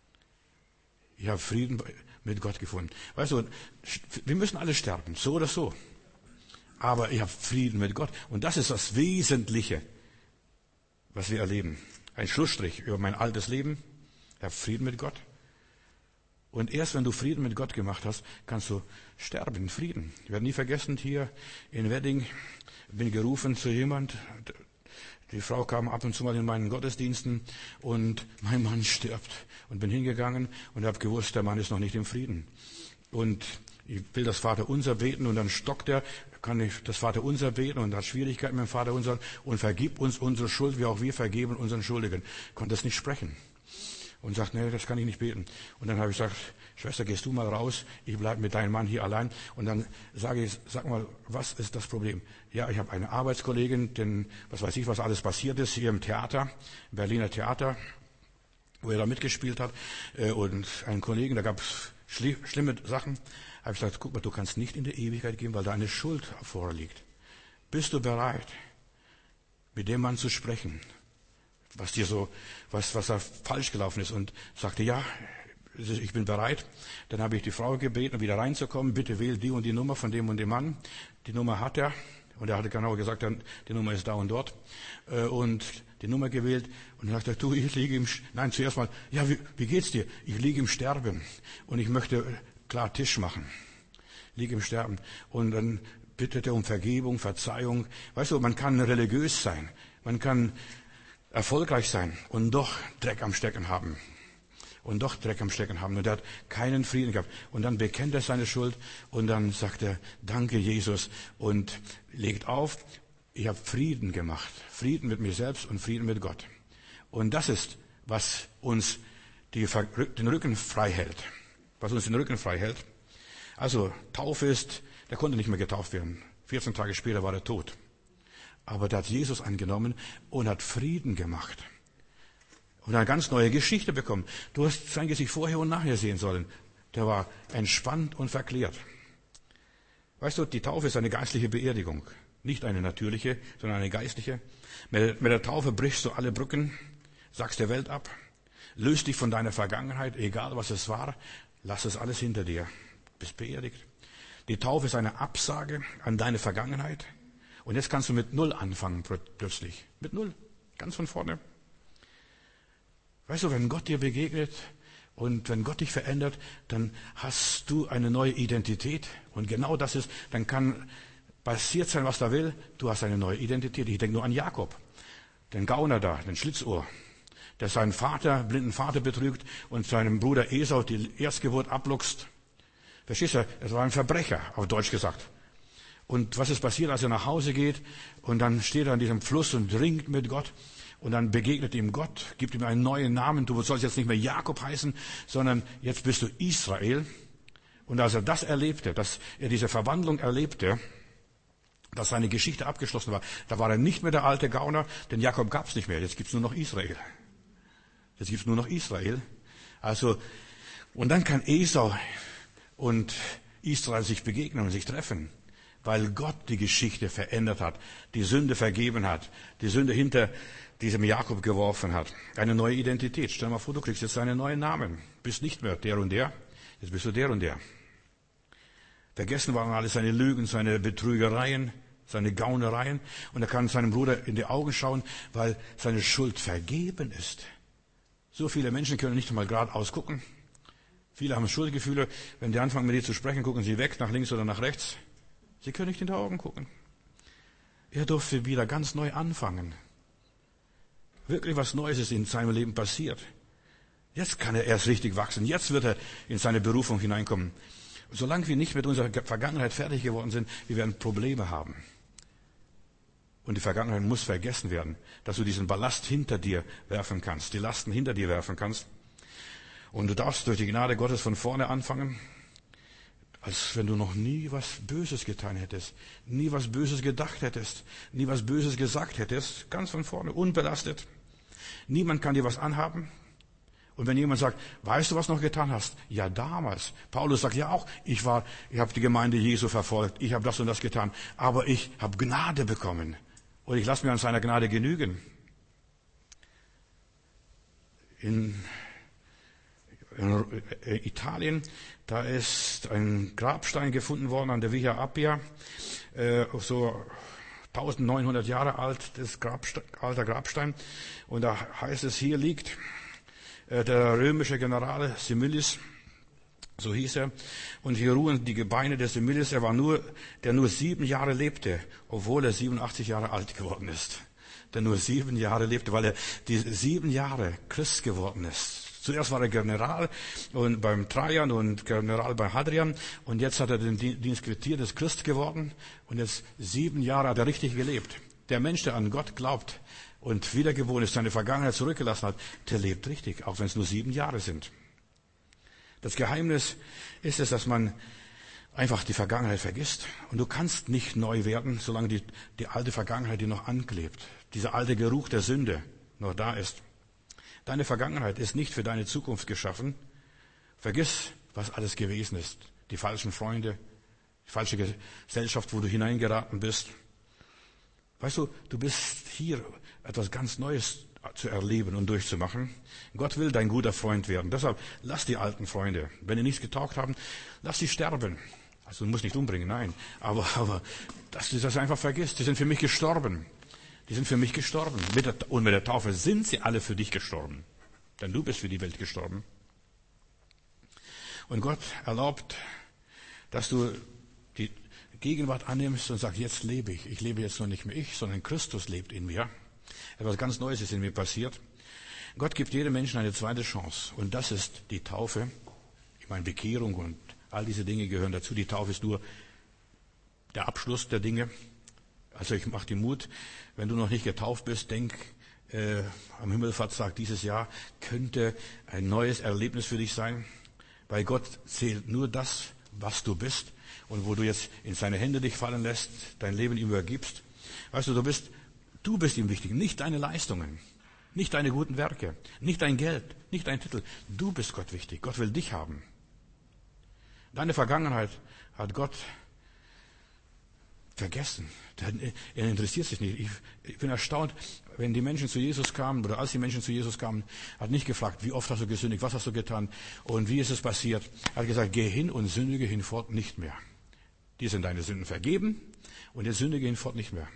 Ich habe Frieden mit Gott gefunden. Weißt du, wir müssen alle sterben, so oder so. Aber ich habe Frieden mit Gott. Und das ist das Wesentliche, was wir erleben. Ein Schlussstrich über mein altes Leben. Ich habe Frieden mit Gott. Und erst wenn du Frieden mit Gott gemacht hast, kannst du sterben in Frieden. Ich werde nie vergessen, hier in Wedding bin gerufen zu jemand. Die Frau kam ab und zu mal in meinen Gottesdiensten und mein Mann stirbt. Und bin hingegangen und habe gewusst, der Mann ist noch nicht im Frieden. Und ich will das Vaterunser beten und dann stockt er, kann ich das Vaterunser beten und hat Schwierigkeiten mit dem Vaterunser und vergib uns unsere Schuld, wie auch wir vergeben unseren Schuldigen. Konnte das nicht sprechen. Und sagt, nee, das kann ich nicht beten. Und dann habe ich gesagt, Schwester, gehst du mal raus, ich bleibe mit deinem Mann hier allein. Und dann sage ich, sag mal, was ist das Problem? Ja, ich habe eine Arbeitskollegin, denn was weiß ich, was alles passiert ist hier im Theater, im Berliner Theater, wo er da mitgespielt hat. Und einen Kollegen, da gab es schli- schlimme Sachen. Habe ich gesagt, guck mal, du kannst nicht in die Ewigkeit gehen, weil da eine Schuld vorliegt. Bist du bereit, mit dem Mann zu sprechen? Was dir so, was, was da falsch gelaufen ist, und sagte, ja, ich bin bereit. Dann habe ich die Frau gebeten, wieder reinzukommen. Bitte wähl die und die Nummer von dem und dem Mann. Die Nummer hat er. Und er hatte genau gesagt, die Nummer ist da und dort. Und die Nummer gewählt. Und dann sagte er, du, ich liege im, nein, zuerst mal, ja, wie, wie geht's dir? Ich liege im Sterben. Und ich möchte klar Tisch machen. Liege im Sterben. Und dann bittet er um Vergebung, Verzeihung. Weißt du, man kann religiös sein. Man kann erfolgreich sein und doch Dreck am Stecken haben. Und doch Dreck am Stecken haben. Und er hat keinen Frieden gehabt. Und dann bekennt er seine Schuld und dann sagt er, danke Jesus, und legt auf, ich habe Frieden gemacht. Frieden mit mir selbst und Frieden mit Gott. Und das ist, was uns die, den Rücken frei hält. Was uns den Rücken frei hält. Also Taufe ist, der konnte nicht mehr getauft werden. vierzehn Tage später war er tot. Aber da hat Jesus angenommen und hat Frieden gemacht. Und eine ganz neue Geschichte bekommen. Du hast sein Gesicht vorher und nachher sehen sollen. Der war entspannt und verklärt. Weißt du, die Taufe ist eine geistliche Beerdigung. Nicht eine natürliche, sondern eine geistliche. Mit der Taufe brichst du alle Brücken, sagst der Welt ab, löst dich von deiner Vergangenheit, egal was es war. Lass es alles hinter dir. Bist beerdigt. Die Taufe ist eine Absage an deine Vergangenheit. Und jetzt kannst du mit Null anfangen plötzlich. Mit Null. Ganz von vorne. Weißt du, wenn Gott dir begegnet und wenn Gott dich verändert, dann hast du eine neue Identität. Und genau das ist, dann kann passiert sein, was da will. Du hast eine neue Identität. Ich denke nur an Jakob, den Gauner da, den Schlitzohr, der seinen Vater, blinden Vater betrügt und seinem Bruder Esau die Erstgeburt abluchst. Verstehst du? Es war ein Verbrecher, auf Deutsch gesagt. Und was ist passiert, als er nach Hause geht und dann steht er an diesem Fluss und ringt mit Gott und dann begegnet ihm Gott, gibt ihm einen neuen Namen. Du sollst jetzt nicht mehr Jakob heißen, sondern jetzt bist du Israel. Und als er das erlebte, dass er diese Verwandlung erlebte, dass seine Geschichte abgeschlossen war, da war er nicht mehr der alte Gauner, denn Jakob gab's nicht mehr. Jetzt gibt's nur noch Israel. Jetzt gibt's nur noch Israel. Also, und dann kann Esau und Israel sich begegnen und sich treffen, weil Gott die Geschichte verändert hat, die Sünde vergeben hat, die Sünde hinter diesem Jakob geworfen hat. Eine neue Identität. Stell dir mal vor, du kriegst jetzt einen neuen Namen. Bist nicht mehr der und der, jetzt bist du der und der. Vergessen waren alles seine Lügen, seine Betrügereien, seine Gaunereien. Und er kann seinem Bruder in die Augen schauen, weil seine Schuld vergeben ist. So viele Menschen können nicht einmal geradeaus gucken. Viele haben Schuldgefühle. Wenn die anfangen, mit dir zu sprechen, gucken sie weg, nach links oder nach rechts. Sie können nicht in die Augen gucken. Er durfte wieder ganz neu anfangen. Wirklich was Neues ist in seinem Leben passiert. Jetzt kann er erst richtig wachsen. Jetzt wird er in seine Berufung hineinkommen. Solange wir nicht mit unserer Vergangenheit fertig geworden sind, wir werden Probleme haben. Und die Vergangenheit muss vergessen werden, dass du diesen Ballast hinter dir werfen kannst, die Lasten hinter dir werfen kannst. Und du darfst durch die Gnade Gottes von vorne anfangen, als wenn du noch nie was Böses getan hättest, nie was Böses gedacht hättest, nie was Böses gesagt hättest, ganz von vorne, unbelastet. Niemand kann dir was anhaben. Und wenn jemand sagt, weißt du, was du noch getan hast? Ja, damals. Paulus sagt ja auch, ich war, ich habe die Gemeinde Jesu verfolgt, ich habe das und das getan, aber ich habe Gnade bekommen und ich lasse mir an seiner Gnade genügen. In, in Italien, da ist ein Grabstein gefunden worden an der Via Appia, äh, so neunzehnhundert Jahre alt, das Grabstein, alter Grabstein. Und da heißt es, hier liegt der römische General Semillis, so hieß er, und hier ruhen die Gebeine des Semillis. Er war nur, der nur sieben Jahre lebte, obwohl er siebenundachtzig Jahre alt geworden ist. Der nur sieben Jahre lebte, weil er die sieben Jahre Christ geworden ist. Zuerst war er General und beim Trajan und General bei Hadrian und jetzt hat er den Dienst quittiert, ist Christ geworden und jetzt sieben Jahre hat er richtig gelebt. Der Mensch, der an Gott glaubt und wiedergeboren ist, seine Vergangenheit zurückgelassen hat, der lebt richtig, auch wenn es nur sieben Jahre sind. Das Geheimnis ist es, dass man einfach die Vergangenheit vergisst. Und du kannst nicht neu werden, solange die, die alte Vergangenheit dir noch anklebt. Dieser alte Geruch der Sünde noch da ist. Deine Vergangenheit ist nicht für deine Zukunft geschaffen. Vergiss, was alles gewesen ist. Die falschen Freunde, die falsche Gesellschaft, wo du hineingeraten bist. Weißt du, du bist hier, etwas ganz Neues zu erleben und durchzumachen. Gott will dein guter Freund werden. Deshalb lass die alten Freunde, wenn die nichts getaugt haben, lass sie sterben. Also du musst nicht umbringen, nein. Aber, aber dass du das einfach vergisst. Die sind für mich gestorben. Die sind für mich gestorben. Mit der, und mit der Taufe sind sie alle für dich gestorben. Denn du bist für die Welt gestorben. Und Gott erlaubt, dass du die Gegenwart annimmst und sagst, jetzt lebe ich. Ich lebe jetzt nur nicht mehr ich, sondern Christus lebt in mir. Etwas ganz Neues ist in mir passiert. Gott gibt jedem Menschen eine zweite Chance. Und das ist die Taufe. Ich meine, Bekehrung und all diese Dinge gehören dazu. Die Taufe ist nur der Abschluss der Dinge. Also ich mache dir Mut, wenn du noch nicht getauft bist, denk äh, am Himmelfahrtstag dieses Jahr könnte ein neues Erlebnis für dich sein. Weil Gott zählt nur das, was du bist und wo du jetzt in seine Hände dich fallen lässt, dein Leben ihm übergibst. Weißt du, du bist, du bist ihm wichtig, nicht deine Leistungen, nicht deine guten Werke, nicht dein Geld, nicht dein Titel. Du bist Gott wichtig. Gott will dich haben. Deine Vergangenheit hat Gott vergessen. Er interessiert sich nicht. Ich, ich bin erstaunt, wenn die Menschen zu Jesus kamen, oder als die Menschen zu Jesus kamen, hat nicht gefragt, wie oft hast du gesündigt, was hast du getan und wie ist es passiert. Er hat gesagt, geh hin und sündige hinfort nicht mehr. Dir sind deine Sünden vergeben und jetzt sündige hinfort nicht mehr.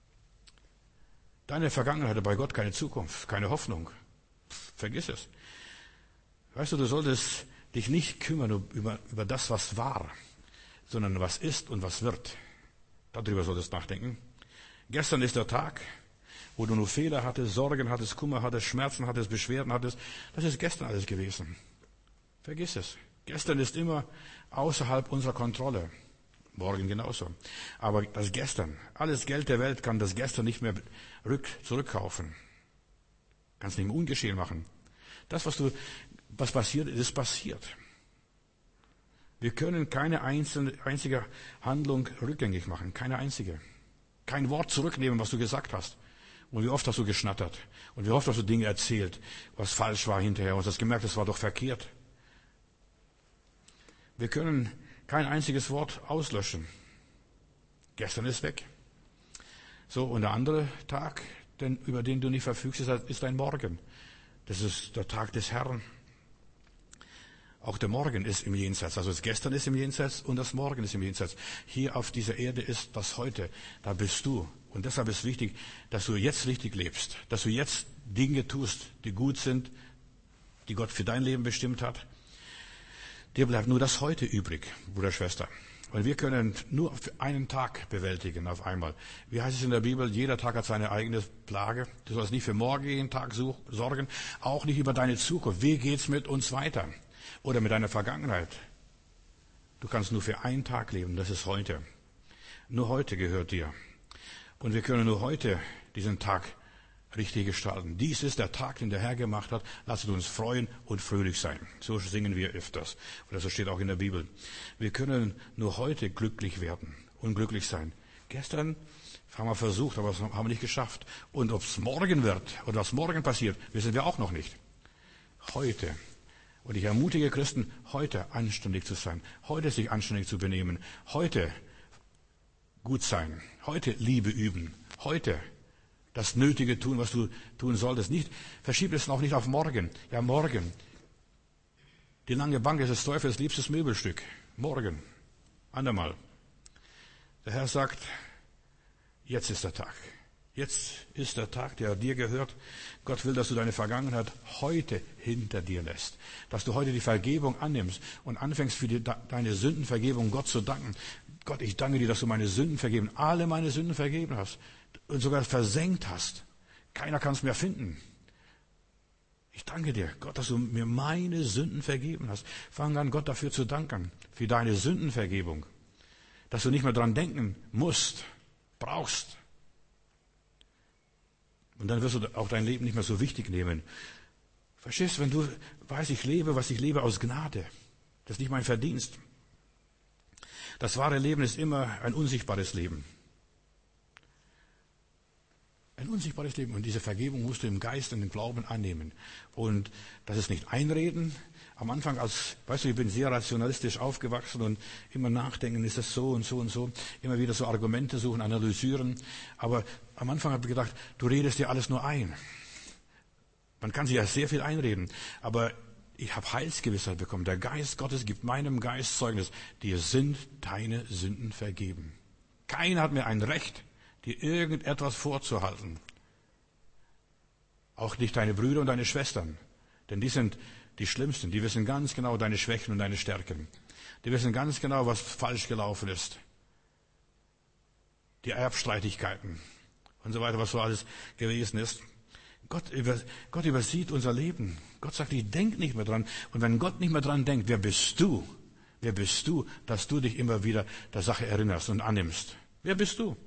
Deine Vergangenheit hat bei Gott keine Zukunft, keine Hoffnung. Vergiss es. Weißt du, du solltest dich nicht kümmern über, über das, was war, sondern was ist und was wird. Darüber solltest du nachdenken. Gestern ist der Tag, wo du nur Fehler hattest, Sorgen hattest, Kummer hattest, Schmerzen hattest, Beschwerden hattest. Das ist gestern alles gewesen. Vergiss es. Gestern ist immer außerhalb unserer Kontrolle. Morgen genauso. Aber das Gestern, alles Geld der Welt kann das Gestern nicht mehr rück, zurückkaufen. Kannst nicht mehr ungeschehen machen. Das, was du, was passiert, ist passiert. Wir können keine einzelne, einzige Handlung rückgängig machen. Keine einzige. Kein Wort zurücknehmen, was du gesagt hast. Und wie oft hast du geschnattert? Und wie oft hast du Dinge erzählt, was falsch war hinterher und hast gemerkt, das war doch verkehrt. Wir können kein einziges Wort auslöschen. Gestern ist weg. So, und der andere Tag, denn, über den du nicht verfügst, ist dein Morgen. Das ist der Tag des Herrn. Auch der Morgen ist im Jenseits. Also das Gestern ist im Jenseits und das Morgen ist im Jenseits. Hier auf dieser Erde ist das Heute. Da bist du. Und deshalb ist wichtig, dass du jetzt richtig lebst. Dass du jetzt Dinge tust, die gut sind, die Gott für dein Leben bestimmt hat. Dir bleibt nur das Heute übrig, Bruder, Schwester. Und wir können nur für einen Tag bewältigen auf einmal. Wie heißt es in der Bibel? Jeder Tag hat seine eigene Plage. Du sollst nicht für morgen jeden Tag sorgen, auch nicht über deine Zukunft. Wie geht's mit uns weiter? Oder mit deiner Vergangenheit. Du kannst nur für einen Tag leben, das ist heute. Nur heute gehört dir. Und wir können nur heute diesen Tag richtig gestalten. Dies ist der Tag, den der Herr gemacht hat. Lasst uns freuen und fröhlich sein. So singen wir öfters. Oder so steht auch in der Bibel. Wir können nur heute glücklich werden und glücklich sein. Gestern haben wir versucht, aber das haben wir nicht geschafft. Und ob es morgen wird oder was morgen passiert, wissen wir auch noch nicht. Heute. Und ich ermutige Christen, heute anständig zu sein. Heute sich anständig zu benehmen. Heute gut sein. Heute Liebe üben. Heute das Nötige tun, was du tun solltest. Nicht, verschieb es auch nicht auf morgen. Ja, morgen. Die lange Bank ist des Teufels liebstes Möbelstück. Morgen. Andermal. Der Herr sagt, jetzt ist der Tag. Jetzt ist der Tag, der dir gehört. Gott will, dass du deine Vergangenheit heute hinter dir lässt. Dass du heute die Vergebung annimmst und anfängst für die, deine Sündenvergebung Gott zu danken. Gott, ich danke dir, dass du meine Sünden vergeben, alle meine Sünden vergeben hast. Und sogar versenkt hast. Keiner kann es mehr finden. Ich danke dir, Gott, dass du mir meine Sünden vergeben hast. Fang an, Gott dafür zu danken, für deine Sündenvergebung. Dass du nicht mehr dran denken musst, brauchst. Und dann wirst du auch dein Leben nicht mehr so wichtig nehmen. Verstehst du, wenn du weißt, ich lebe, was ich lebe aus Gnade. Das ist nicht mein Verdienst. Das wahre Leben ist immer ein unsichtbares Leben. Ein unsichtbares Leben. Und diese Vergebung musst du im Geist und im Glauben annehmen. Und das ist nicht einreden. Am Anfang als, weißt du, ich bin sehr rationalistisch aufgewachsen und immer nachdenken, ist das so und so und so. Immer wieder so Argumente suchen, analysieren. Aber am Anfang habe ich gedacht, du redest dir alles nur ein. Man kann sich ja sehr viel einreden. Aber ich habe Heilsgewissheit bekommen. Der Geist Gottes gibt meinem Geist Zeugnis. Dir sind deine Sünden vergeben. Keiner hat mehr ein Recht, dir irgendetwas vorzuhalten. Auch nicht deine Brüder und deine Schwestern. Denn die sind die Schlimmsten. Die wissen ganz genau deine Schwächen und deine Stärken. Die wissen ganz genau, was falsch gelaufen ist. Die Erbstreitigkeiten und so weiter, was so alles gewesen ist. Gott, über, Gott übersieht unser Leben. Gott sagt, ich denk nicht mehr dran. Und wenn Gott nicht mehr dran denkt, wer bist du? Wer bist du, dass du dich immer wieder der Sache erinnerst und annimmst? Wer bist du?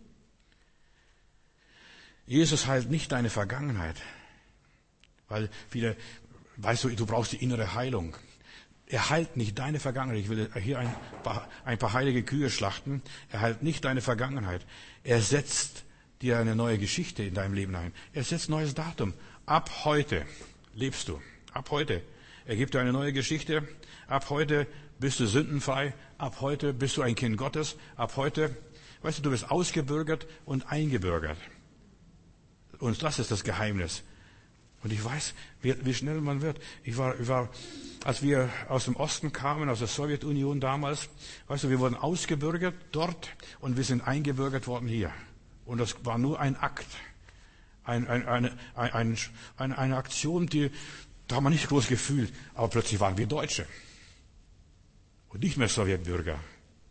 Jesus heilt nicht deine Vergangenheit, weil viele, weißt du, du brauchst die innere Heilung. Er heilt nicht deine Vergangenheit. Ich will hier ein paar, ein paar heilige Kühe schlachten. Er heilt nicht deine Vergangenheit. Er setzt dir eine neue Geschichte in deinem Leben ein. Er setzt ein neues Datum. Ab heute lebst du. Ab heute. Er gibt dir eine neue Geschichte. Ab heute bist du sündenfrei. Ab heute bist du ein Kind Gottes. Ab heute, weißt du, du bist ausgebürgert und eingebürgert. Und das ist das Geheimnis. Und ich weiß, wie, wie schnell man wird. Ich war, ich war, als wir aus dem Osten kamen, aus der Sowjetunion damals, weißt du, wir wurden ausgebürgert dort und wir sind eingebürgert worden hier. Und das war nur ein Akt. Ein, ein, eine, ein, ein, eine Aktion, die, da haben wir nicht groß gefühlt. Aber plötzlich waren wir Deutsche. Und nicht mehr Sowjetbürger.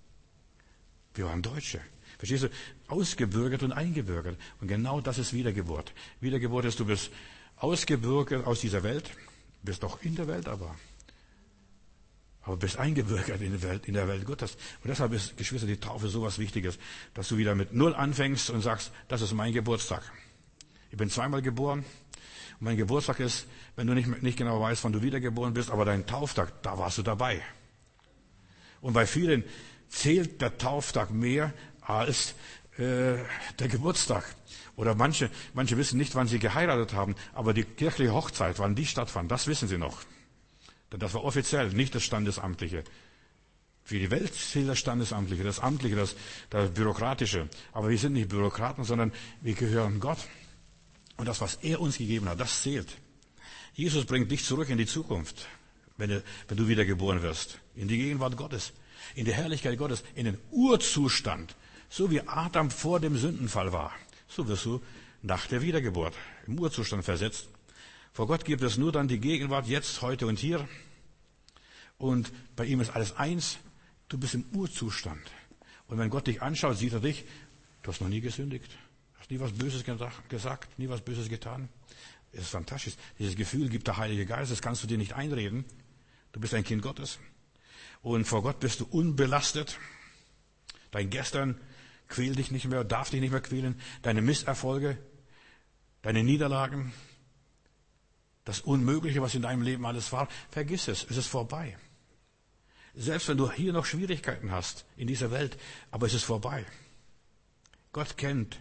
Wir waren Deutsche. Verstehst du? Ausgebürgert und eingebürgert. Und genau das ist Wiedergeburt. Wiedergeburt ist, du bist ausgebürgert aus dieser Welt, bist noch in der Welt, aber, aber bist eingebürgert in der Welt, in der Welt Gottes. Und deshalb ist, Geschwister, die Taufe so was Wichtiges, dass du wieder mit Null anfängst und sagst, das ist mein Geburtstag. Ich bin zweimal geboren. Und mein Geburtstag ist, wenn du nicht, nicht genau weißt, wann du wiedergeboren bist, aber dein Tauftag, da warst du dabei. Und bei vielen zählt der Tauftag mehr als äh, der Geburtstag. Oder manche, manche wissen nicht, wann sie geheiratet haben, aber die kirchliche Hochzeit, wann die stattfand, das wissen sie noch. Denn das war offiziell, nicht das Standesamtliche. Für die Welt zählt das Standesamtliche, das Amtliche, das, das Bürokratische. Aber wir sind nicht Bürokraten, sondern wir gehören Gott. Und das, was er uns gegeben hat, das zählt. Jesus bringt dich zurück in die Zukunft, wenn du, wenn du wiedergeboren wirst. In die Gegenwart Gottes, in die Herrlichkeit Gottes, in den Urzustand. So wie Adam vor dem Sündenfall war. So wirst du nach der Wiedergeburt im Urzustand versetzt. Vor Gott gibt es nur dann die Gegenwart, jetzt, heute und hier. Und bei ihm ist alles eins. Du bist im Urzustand. Und wenn Gott dich anschaut, sieht er dich, du hast noch nie gesündigt. Du hast nie was Böses gesagt, nie was Böses getan. Es ist fantastisch. Dieses Gefühl gibt der Heilige Geist, das kannst du dir nicht einreden. Du bist ein Kind Gottes. Und vor Gott bist du unbelastet. Dein Gestern quält dich nicht mehr, darf dich nicht mehr quälen. Deine Misserfolge, deine Niederlagen, das Unmögliche, was in deinem Leben alles war, vergiss es, es ist vorbei. Selbst wenn du hier noch Schwierigkeiten hast in dieser Welt, aber es ist vorbei. Gott kennt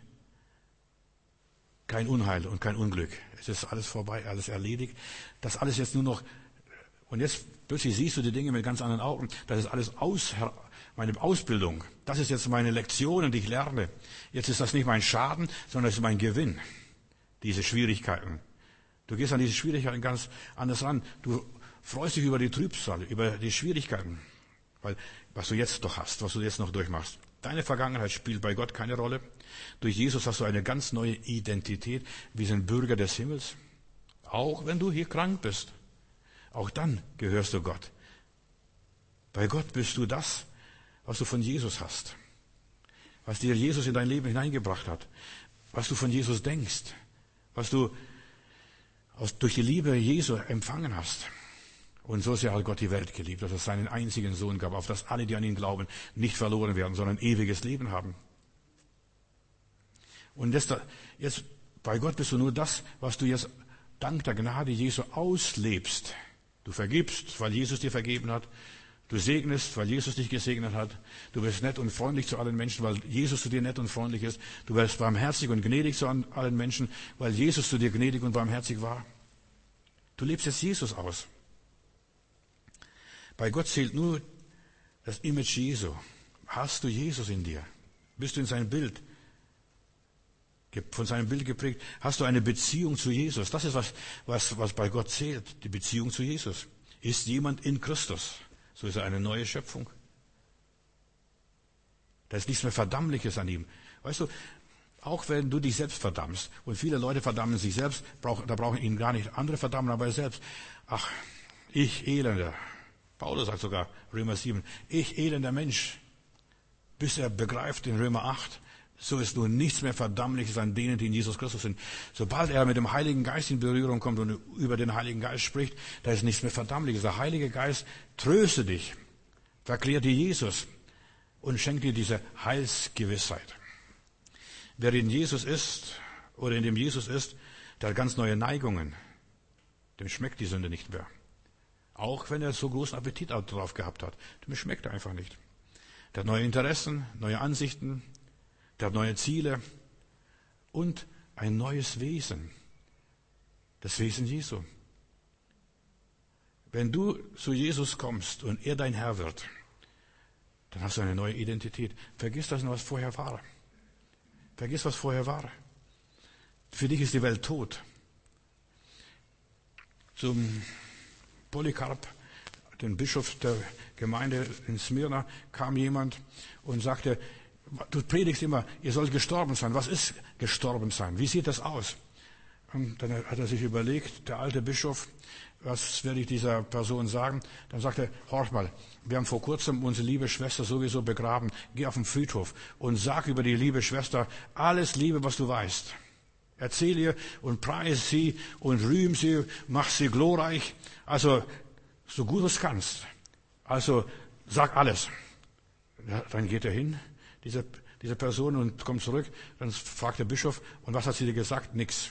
kein Unheil und kein Unglück. Es ist alles vorbei, alles erledigt. Das alles jetzt nur noch, und jetzt plötzlich siehst du die Dinge mit ganz anderen Augen. Das ist alles aus, meine Ausbildung. Das ist jetzt meine Lektion, die ich lerne. Jetzt ist das nicht mein Schaden, sondern es ist mein Gewinn. Diese Schwierigkeiten. Du gehst an diese Schwierigkeiten ganz anders ran. Du freust dich über die Trübsal, über die Schwierigkeiten. Weil, was du jetzt doch hast, was du jetzt noch durchmachst. Deine Vergangenheit spielt bei Gott keine Rolle. Durch Jesus hast du eine ganz neue Identität. Wir sind Bürger des Himmels. Auch wenn du hier krank bist. Auch dann gehörst du Gott. Bei Gott bist du das, was du von Jesus hast. Was dir Jesus in dein Leben hineingebracht hat. Was du von Jesus denkst. Was du aus, durch die Liebe Jesu empfangen hast. Und so sehr hat Gott die Welt geliebt, dass es seinen einzigen Sohn gab, auf dass alle, die an ihn glauben, nicht verloren werden, sondern ewiges Leben haben. Und jetzt, jetzt bei Gott bist du nur das, was du jetzt dank der Gnade Jesu auslebst. Du vergibst, weil Jesus dir vergeben hat. Du segnest, weil Jesus dich gesegnet hat. Du bist nett und freundlich zu allen Menschen, weil Jesus zu dir nett und freundlich ist. Du wirst barmherzig und gnädig zu allen Menschen, weil Jesus zu dir gnädig und barmherzig war. Du lebst jetzt Jesus aus. Bei Gott zählt nur das Image Jesu. Hast du Jesus in dir? Bist du in sein Bild, von seinem Bild geprägt? Hast du eine Beziehung zu Jesus? Das ist was, was, was bei Gott zählt. Die Beziehung zu Jesus. Ist jemand in Christus? So ist er eine neue Schöpfung. Da ist nichts mehr Verdammliches an ihm. Weißt du, auch wenn du dich selbst verdammst, und viele Leute verdammen sich selbst, da brauchen ihn gar nicht andere verdammen, aber er selbst. Ach, ich Elender. Paulus sagt sogar, Römer sieben, ich elender Mensch, bis er begreift in Römer acht, so ist nun nichts mehr Verdammliches an denen, die in Jesus Christus sind. Sobald er mit dem Heiligen Geist in Berührung kommt und über den Heiligen Geist spricht, da ist nichts mehr Verdammliches. Der Heilige Geist tröste dich, verklärt dir Jesus und schenkt dir diese Heilsgewissheit. Wer in Jesus ist oder in dem Jesus ist, der hat ganz neue Neigungen. Dem schmeckt die Sünde nicht mehr. Auch wenn er so großen Appetit darauf gehabt hat. Dem schmeckt er einfach nicht. Der hat neue Interessen, neue Ansichten, der hat neue Ziele und ein neues Wesen. Das Wesen Jesu. Wenn du zu Jesus kommst und er dein Herr wird, dann hast du eine neue Identität. Vergiss das, was vorher war. Vergiss, was vorher war. Für dich ist die Welt tot. Zum Polycarp, dem Bischof der Gemeinde in Smyrna, kam jemand und sagte, du predigst immer, ihr sollt gestorben sein. Was ist gestorben sein? Wie sieht das aus? Und dann hat er sich überlegt, der alte Bischof, was werde ich dieser Person sagen? Dann sagte er, horch mal, wir haben vor kurzem unsere liebe Schwester sowieso begraben. Geh auf den Friedhof und sag über die liebe Schwester alles Liebe, was du weißt. Erzähl ihr und preise sie und rühm sie, mach sie glorreich. Also, so gut du es kannst. Also, sag alles. Ja, dann geht er hin, diese, diese Person, und kommt zurück. Dann fragt der Bischof, und was hat sie dir gesagt? Nix.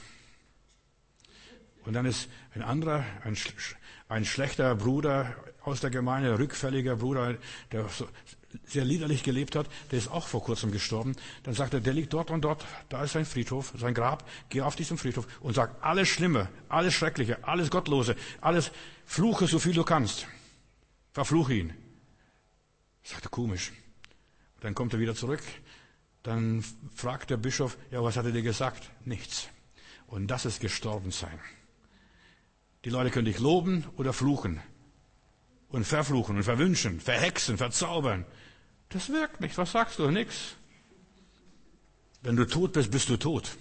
Und dann ist ein anderer, ein, ein schlechter Bruder aus der Gemeinde, ein rückfälliger Bruder, der so sehr liederlich gelebt hat, der ist auch vor kurzem gestorben. Dann sagt er, der liegt dort und dort, da ist sein Friedhof, sein Grab, geh auf diesen Friedhof und sag alles Schlimme, alles Schreckliche, alles Gottlose, alles fluche, so viel du kannst. Verfluche ihn. Sagt er, komisch. Dann kommt er wieder zurück, dann fragt der Bischof, ja, was hat er dir gesagt? Nichts. Und das ist Gestorbensein. Die Leute können dich loben oder fluchen und verfluchen und verwünschen, verhexen, verzaubern. Das wirkt nicht. Was sagst du? Nix. Wenn du tot bist, bist du tot.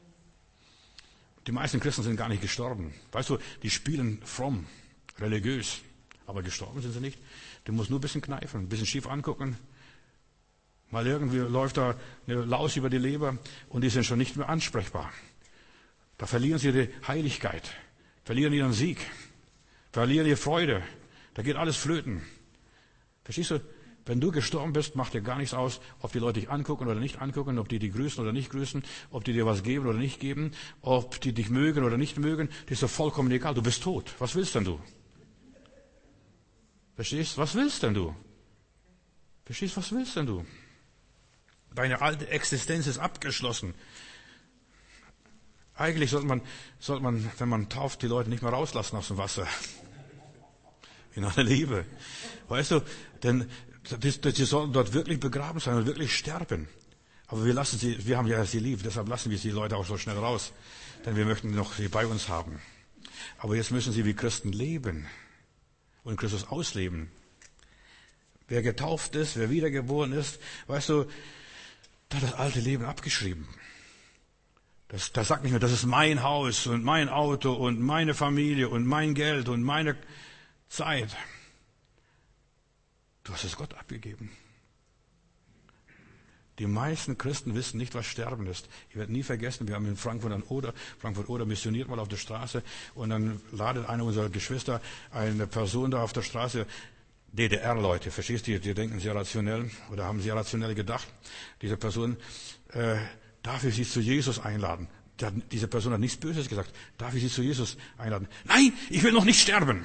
Die meisten Christen sind gar nicht gestorben. Weißt du, die spielen fromm, religiös, aber gestorben sind sie nicht. Du musst nur ein bisschen kneifen, ein bisschen schief angucken. Mal irgendwie läuft da eine Laus über die Leber und die sind schon nicht mehr ansprechbar. Da verlieren sie die Heiligkeit. Verlieren ihren Sieg, verlieren ihre Freude, da geht alles flöten. Verstehst du? Wenn du gestorben bist, macht dir gar nichts aus, ob die Leute dich angucken oder nicht angucken, ob die dich grüßen oder nicht grüßen, ob die dir was geben oder nicht geben, ob die dich mögen oder nicht mögen, das ist doch vollkommen egal. Du bist tot. Was willst denn du? Verstehst? Was willst denn du? Verstehst? Was willst denn du? Deine alte Existenz ist abgeschlossen. Eigentlich sollte man, sollte man, wenn man tauft, die Leute nicht mehr rauslassen aus dem Wasser. In aller Liebe. Weißt du, denn sie sollten dort wirklich begraben sein und wirklich sterben. Aber wir lassen sie, wir haben ja sie lieb, deshalb lassen wir die Leute auch so schnell raus. Denn wir möchten noch sie bei uns haben. Aber jetzt müssen sie wie Christen leben und Christus ausleben. Wer getauft ist, wer wiedergeboren ist, weißt du, da hat das alte Leben abgeschrieben. Das, das sagt nicht mehr, das ist mein Haus und mein Auto und meine Familie und mein Geld und meine Zeit. Du hast es Gott abgegeben. Die meisten Christen wissen nicht, was Sterben ist. Ich werde nie vergessen, wir haben in Frankfurt an Oder, Frankfurt Oder missioniert mal auf der Straße und dann ladet eine unserer Geschwister eine Person da auf der Straße, D D R-Leute, verstehst du, die denken sehr rationell oder haben sehr rationell gedacht. Diese Person, äh, darf ich Sie zu Jesus einladen? Der, diese Person hat nichts Böses gesagt. Darf ich Sie zu Jesus einladen? Nein, ich will noch nicht sterben.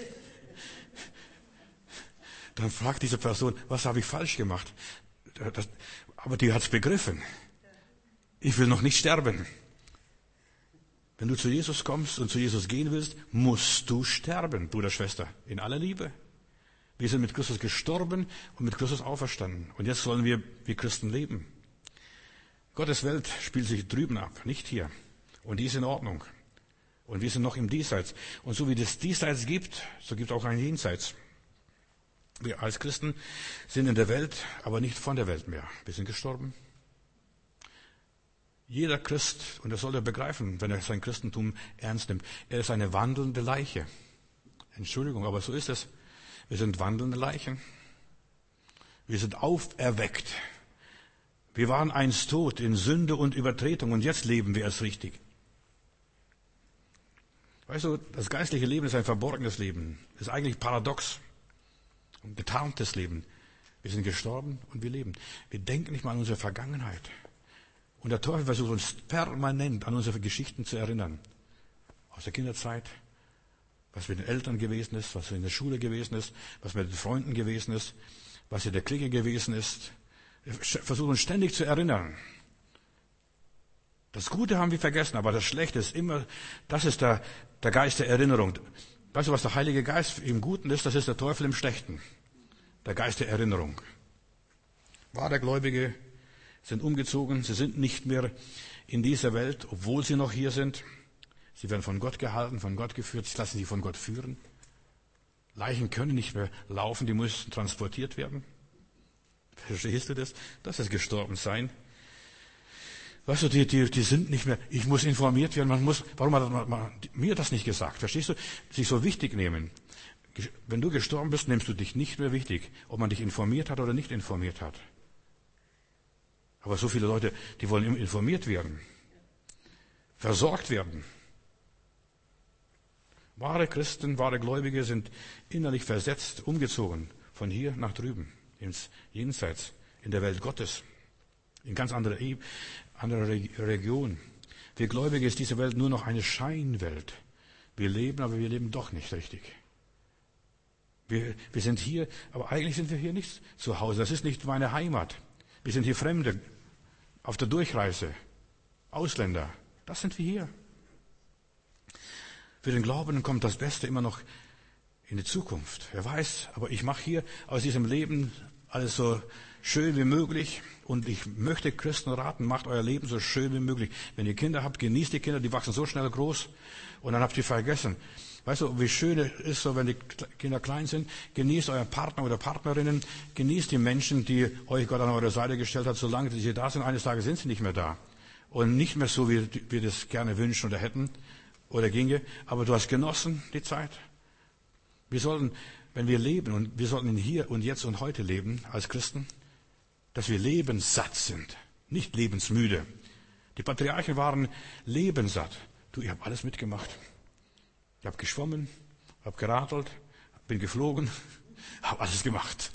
Dann fragt diese Person, was habe ich falsch gemacht? Das, aber die hat es begriffen. Ich will noch nicht sterben. Wenn du zu Jesus kommst und zu Jesus gehen willst, musst du sterben, Bruder, Schwester, in aller Liebe. Wir sind mit Christus gestorben und mit Christus auferstanden. Und jetzt sollen wir wie Christen leben. Gottes Welt spielt sich drüben ab, nicht hier. Und die ist in Ordnung. Und wir sind noch im Diesseits. Und so wie es Diesseits gibt, so gibt es auch ein Jenseits. Wir als Christen sind in der Welt, aber nicht von der Welt mehr. Wir sind gestorben. Jeder Christ, und das soll er begreifen, wenn er sein Christentum ernst nimmt, er ist eine wandelnde Leiche. Entschuldigung, aber so ist es. Wir sind wandelnde Leichen. Wir sind auferweckt. Wir waren einst tot in Sünde und Übertretung und jetzt leben wir erst richtig. Weißt du, das geistliche Leben ist ein verborgenes Leben. Ist eigentlich paradox. Ein getarntes Leben. Wir sind gestorben und wir leben. Wir denken nicht mal an unsere Vergangenheit. Und der Teufel versucht uns permanent an unsere Geschichten zu erinnern. Aus der Kinderzeit, was mit den Eltern gewesen ist, was in der Schule gewesen ist, was mit den Freunden gewesen ist, was in der Clique gewesen ist. Wir versuchen uns ständig zu erinnern. Das Gute haben wir vergessen, aber das Schlechte ist immer, das ist der, der Geist der Erinnerung. Weißt du, was der Heilige Geist im Guten ist? Das ist der Teufel im Schlechten. Der Geist der Erinnerung. Wahre Gläubige sind umgezogen. Sie sind nicht mehr in dieser Welt, obwohl sie noch hier sind. Sie werden von Gott gehalten, von Gott geführt. Sie lassen sich von Gott führen. Leichen können nicht mehr laufen, die müssen transportiert werden. Verstehst du das? Das ist gestorben sein. Weißt du, die, die, die sind nicht mehr, ich muss informiert werden, man muss, warum hat man, man mir das nicht gesagt? Verstehst du? Sich so wichtig nehmen. Wenn du gestorben bist, nimmst du dich nicht mehr wichtig, ob man dich informiert hat oder nicht informiert hat. Aber so viele Leute, die wollen informiert werden, versorgt werden. Wahre Christen, wahre Gläubige sind innerlich versetzt, umgezogen, von hier nach drüben, ins Jenseits, in der Welt Gottes, in ganz andere, andere Region. Für Gläubige ist diese Welt nur noch eine Scheinwelt. Wir leben, aber wir leben doch nicht richtig. Wir, wir sind hier, aber eigentlich sind wir hier nicht zu Hause. Das ist nicht meine Heimat. Wir sind hier Fremde, auf der Durchreise, Ausländer. Das sind wir hier. Für den Glaubenden kommt das Beste immer noch in die Zukunft. Wer weiß, aber ich mache hier aus diesem Leben alles so schön wie möglich. Und ich möchte Christen raten, macht euer Leben so schön wie möglich. Wenn ihr Kinder habt, genießt die Kinder, die wachsen so schnell groß und dann habt ihr vergessen. Weißt du, wie schön es ist, so wenn die Kinder klein sind, genießt euren Partner oder Partnerinnen, genießt die Menschen, die euch Gott an eure Seite gestellt hat, solange sie da sind. Eines Tages sind sie nicht mehr da. Und nicht mehr so, wie wir das gerne wünschen oder hätten oder ginge. Aber du hast genossen die Zeit. Wir sollten, wenn wir leben, und wir sollten hier und jetzt und heute leben als Christen, dass wir lebenssatt sind, nicht lebensmüde. Die Patriarchen waren lebenssatt. Du, ich habe alles mitgemacht. Ich habe geschwommen, habe geradelt, bin geflogen, habe alles gemacht.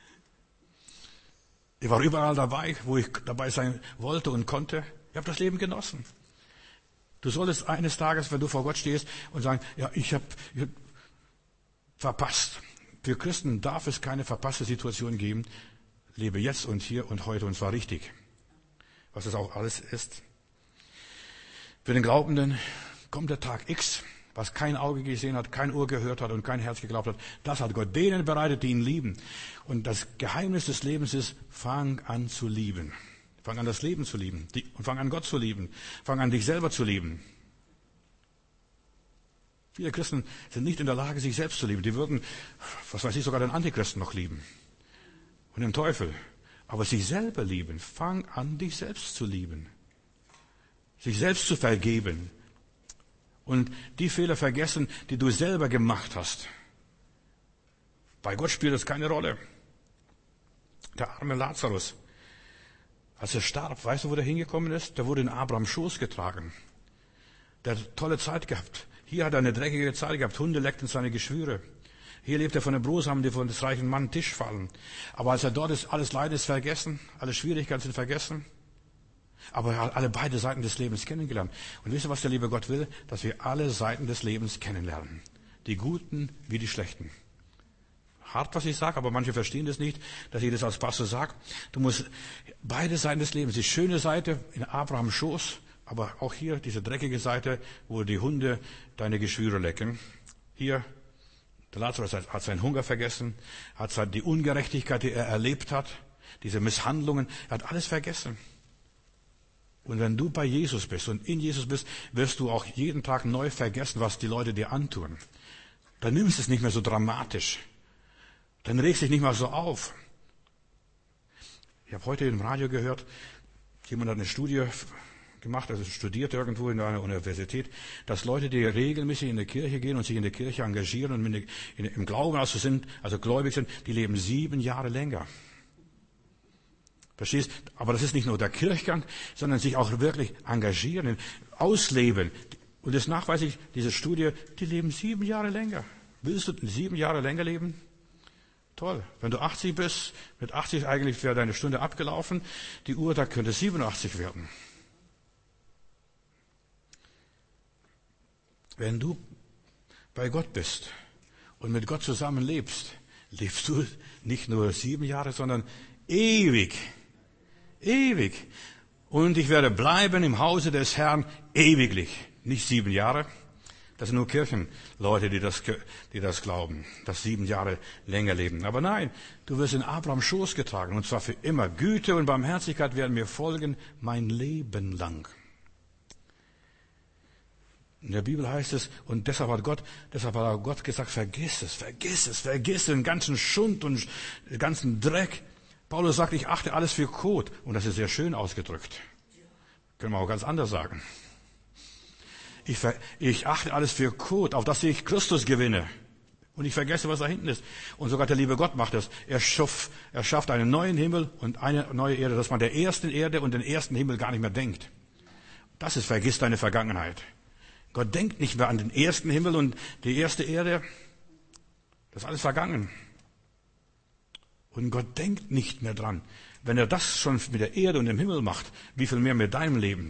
Ich war überall dabei, wo ich dabei sein wollte und konnte. Ich habe das Leben genossen. Du solltest eines Tages, wenn du vor Gott stehst, und sagen, ja, ich habe hab verpasst. Für Christen darf es keine verpasste Situation geben. Lebe jetzt und hier und heute, und zwar richtig. Was es auch alles ist. Für den Glaubenden kommt der Tag X, was kein Auge gesehen hat, kein Ohr gehört hat und kein Herz geglaubt hat. Das hat Gott denen bereitet, die ihn lieben. Und das Geheimnis des Lebens ist, fang an zu lieben. Fang an, das Leben zu lieben. Und fang an, Gott zu lieben. Fang an, dich selber zu lieben. Viele Christen sind nicht in der Lage, sich selbst zu lieben. Die würden, was weiß ich, sogar den Antichristen noch lieben. Und den Teufel. Aber sich selber lieben. Fang an, dich selbst zu lieben. Sich selbst zu vergeben. Und die Fehler vergessen, die du selber gemacht hast. Bei Gott spielt das keine Rolle. Der arme Lazarus, als er starb, weißt du, wo der hingekommen ist? Der wurde in Abrahams Schoß getragen. Der hat tolle Zeit gehabt. Hier hat er eine dreckige Zeit gehabt. Hunde leckten seine Geschwüre. Hier lebt er von den Brosamen, die von des reichen Mann Tisch fallen. Aber als er dort ist, alles Leid ist vergessen, alle Schwierigkeiten sind vergessen. Aber er hat alle beide Seiten des Lebens kennengelernt. Und wisst ihr, was der liebe Gott will? Dass wir alle Seiten des Lebens kennenlernen. Die guten wie die schlechten. Hart, was ich sage, aber manche verstehen das nicht, dass ich das als Pastor sage. Du musst beide Seiten des Lebens, die schöne Seite in Abrahams Schoß, aber auch hier diese dreckige Seite, wo die Hunde deine Geschwüre lecken. Hier, der Lazarus hat seinen Hunger vergessen, hat die Ungerechtigkeit, die er erlebt hat, diese Misshandlungen, er hat alles vergessen. Und wenn du bei Jesus bist und in Jesus bist, wirst du auch jeden Tag neu vergessen, was die Leute dir antun. Dann nimmst du es nicht mehr so dramatisch. Dann regst du dich nicht mal so auf. Ich habe heute im Radio gehört, jemand hat eine Studie gemacht, also studiert irgendwo in einer Universität, dass Leute, die regelmäßig in die Kirche gehen und sich in der Kirche engagieren und in, in, im Glauben also sind, also gläubig sind, die leben sieben Jahre länger. Verstehst? Aber das ist nicht nur der Kirchgang, sondern sich auch wirklich engagieren, ausleben. Und das nachweislich, diese Studie, die leben sieben Jahre länger. Willst du sieben Jahre länger leben? Toll. Wenn du achtzig bist, mit achtzig eigentlich wäre deine Stunde abgelaufen, die Uhr, da könnte siebenundachtzig werden. Wenn du bei Gott bist und mit Gott zusammen lebst, lebst du nicht nur sieben Jahre, sondern ewig. Ewig. Und ich werde bleiben im Hause des Herrn ewiglich. Nicht sieben Jahre, Das sind nur Kirchenleute, die das, die das glauben, dass sieben Jahre länger leben. Aber nein, du wirst in Abrahams Schoß getragen, und zwar für immer. Güte und Barmherzigkeit werden mir folgen mein Leben lang. In der Bibel heißt es, und deshalb hat Gott, deshalb hat Gott gesagt, vergiss es, vergiss es, vergiss den ganzen Schund und den ganzen Dreck. Paulus sagt, ich achte alles für Kot. Und das ist sehr schön ausgedrückt. Können wir auch ganz anders sagen. Ich, ich achte alles für Kot, auf das ich Christus gewinne. Und ich vergesse, was da hinten ist. Und sogar der liebe Gott macht das. Er schafft, er schafft einen neuen Himmel und eine neue Erde, dass man der ersten Erde und den ersten Himmel gar nicht mehr denkt. Das ist, vergiss deine Vergangenheit. Gott denkt nicht mehr an den ersten Himmel und die erste Erde. Das ist alles vergangen. Und Gott denkt nicht mehr dran. Wenn er das schon mit der Erde und dem Himmel macht, wie viel mehr mit deinem Leben?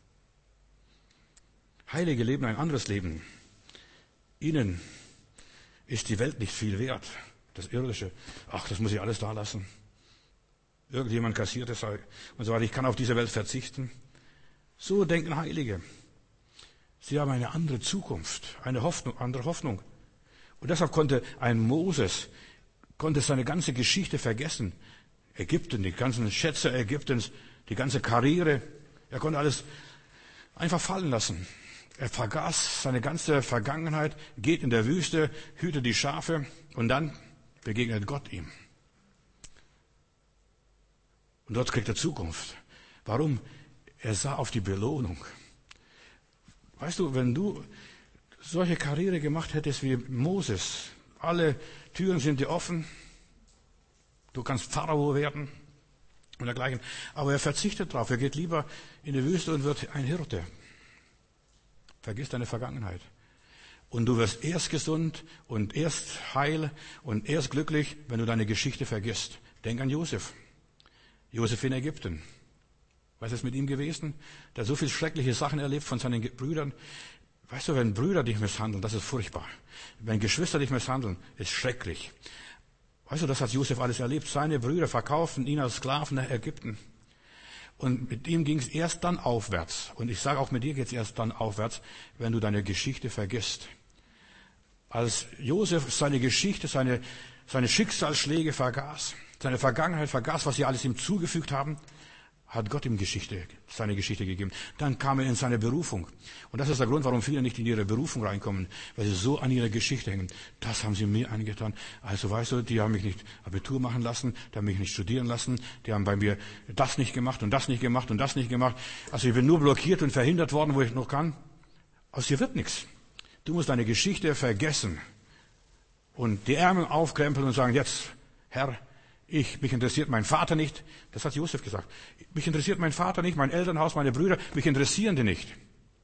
Heilige leben ein anderes Leben. Ihnen ist die Welt nicht viel wert. Das Irdische, ach, das muss ich alles da lassen. Irgendjemand kassiert es und so weiter. Ich kann auf diese Welt verzichten. So denken Heilige. Sie haben eine andere Zukunft, eine Hoffnung, andere Hoffnung. Und deshalb konnte ein Moses, konnte seine ganze Geschichte vergessen. Ägypten, die ganzen Schätze Ägyptens, die ganze Karriere. Er konnte alles einfach fallen lassen. Er vergaß seine ganze Vergangenheit, geht in der Wüste, hütet die Schafe und dann begegnet Gott ihm. Und dort kriegt er Zukunft. Warum? Er sah auf die Belohnung. Weißt du, wenn du solche Karriere gemacht hättest wie Moses, alle Türen sind dir offen, du kannst Pharao werden und dergleichen, aber er verzichtet drauf, er geht lieber in die Wüste und wird ein Hirte. Vergiss deine Vergangenheit. Und du wirst erst gesund und erst heil und erst glücklich, wenn du deine Geschichte vergisst. Denk an Josef. Josef in Ägypten. Was ist mit ihm gewesen? Der hat so viele schreckliche Sachen erlebt von seinen Brüdern. Weißt du, wenn Brüder dich misshandeln, das ist furchtbar. Wenn Geschwister dich misshandeln, ist schrecklich. Weißt du, das hat Josef alles erlebt. Seine Brüder verkauften ihn als Sklaven nach Ägypten. Und mit ihm ging es erst dann aufwärts. Und ich sage auch, mit dir geht es erst dann aufwärts, wenn du deine Geschichte vergisst. Als Josef seine Geschichte, seine, seine Schicksalsschläge vergaß, seine Vergangenheit vergaß, was sie alles ihm zugefügt haben, hat Gott ihm Geschichte, seine Geschichte gegeben. Dann kam er in seine Berufung. Und das ist der Grund, warum viele nicht in ihre Berufung reinkommen, weil sie so an ihrer Geschichte hängen. Das haben sie mir angetan. Also weißt du, die haben mich nicht Abitur machen lassen, die haben mich nicht studieren lassen, die haben bei mir das nicht gemacht und das nicht gemacht und das nicht gemacht. Also ich bin nur blockiert und verhindert worden, wo ich noch kann. Aus dir wird nichts. Du musst deine Geschichte vergessen und die Ärmel aufkrempeln und sagen, jetzt, Herr, Ich, mich interessiert mein Vater nicht. Das hat Josef gesagt. Mich interessiert mein Vater nicht, mein Elternhaus, meine Brüder, mich interessieren die nicht.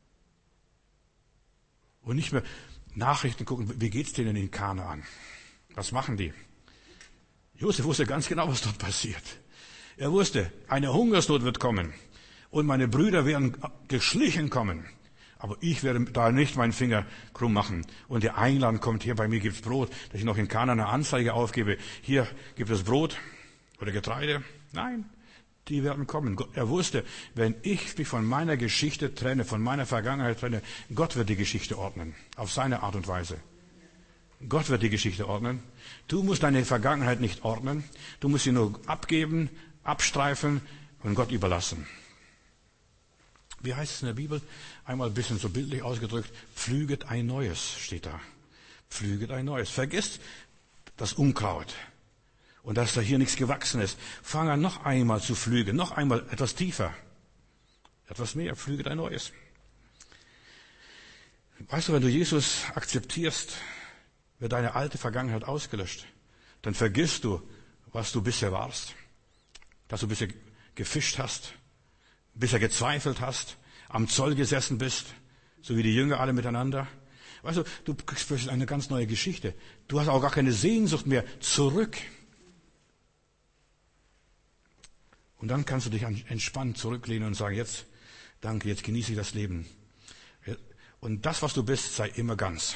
Und nicht mehr Nachrichten gucken, wie geht's denen in Kanaan? Was machen die? Josef wusste ganz genau, was dort passiert. Er wusste, eine Hungersnot wird kommen. Und meine Brüder werden geschlichen kommen. Aber ich werde da nicht meinen Finger krumm machen. Und der Einladen kommt, hier bei mir gibt's Brot, dass ich noch in Kanaan eine Anzeige aufgebe. Hier gibt es Brot oder Getreide. Nein, die werden kommen. Er wusste, wenn ich mich von meiner Geschichte trenne, von meiner Vergangenheit trenne, Gott wird die Geschichte ordnen. Auf seine Art und Weise. Gott wird die Geschichte ordnen. Du musst deine Vergangenheit nicht ordnen. Du musst sie nur abgeben, abstreifen und Gott überlassen. Wie heißt es in der Bibel? Einmal ein bisschen so bildlich ausgedrückt. Pflüget ein Neues, steht da. Pflüget ein Neues. Vergisst das Unkraut. Und dass da hier nichts gewachsen ist. Fang an, noch einmal zu pflügen. Noch einmal etwas tiefer. Etwas mehr. Pflüget ein Neues. Weißt du, wenn du Jesus akzeptierst, wird deine alte Vergangenheit ausgelöscht. Dann vergisst du, was du bisher warst. Dass du bisher gefischt hast. Bisher gezweifelt hast, am Zoll gesessen bist, so wie die Jünger alle miteinander. Weißt du, du kriegst eine ganz neue Geschichte. Du hast auch gar keine Sehnsucht mehr zurück. Und dann kannst du dich entspannt zurücklehnen und sagen, jetzt, danke, jetzt genieße ich das Leben. Und das, was du bist, sei immer ganz.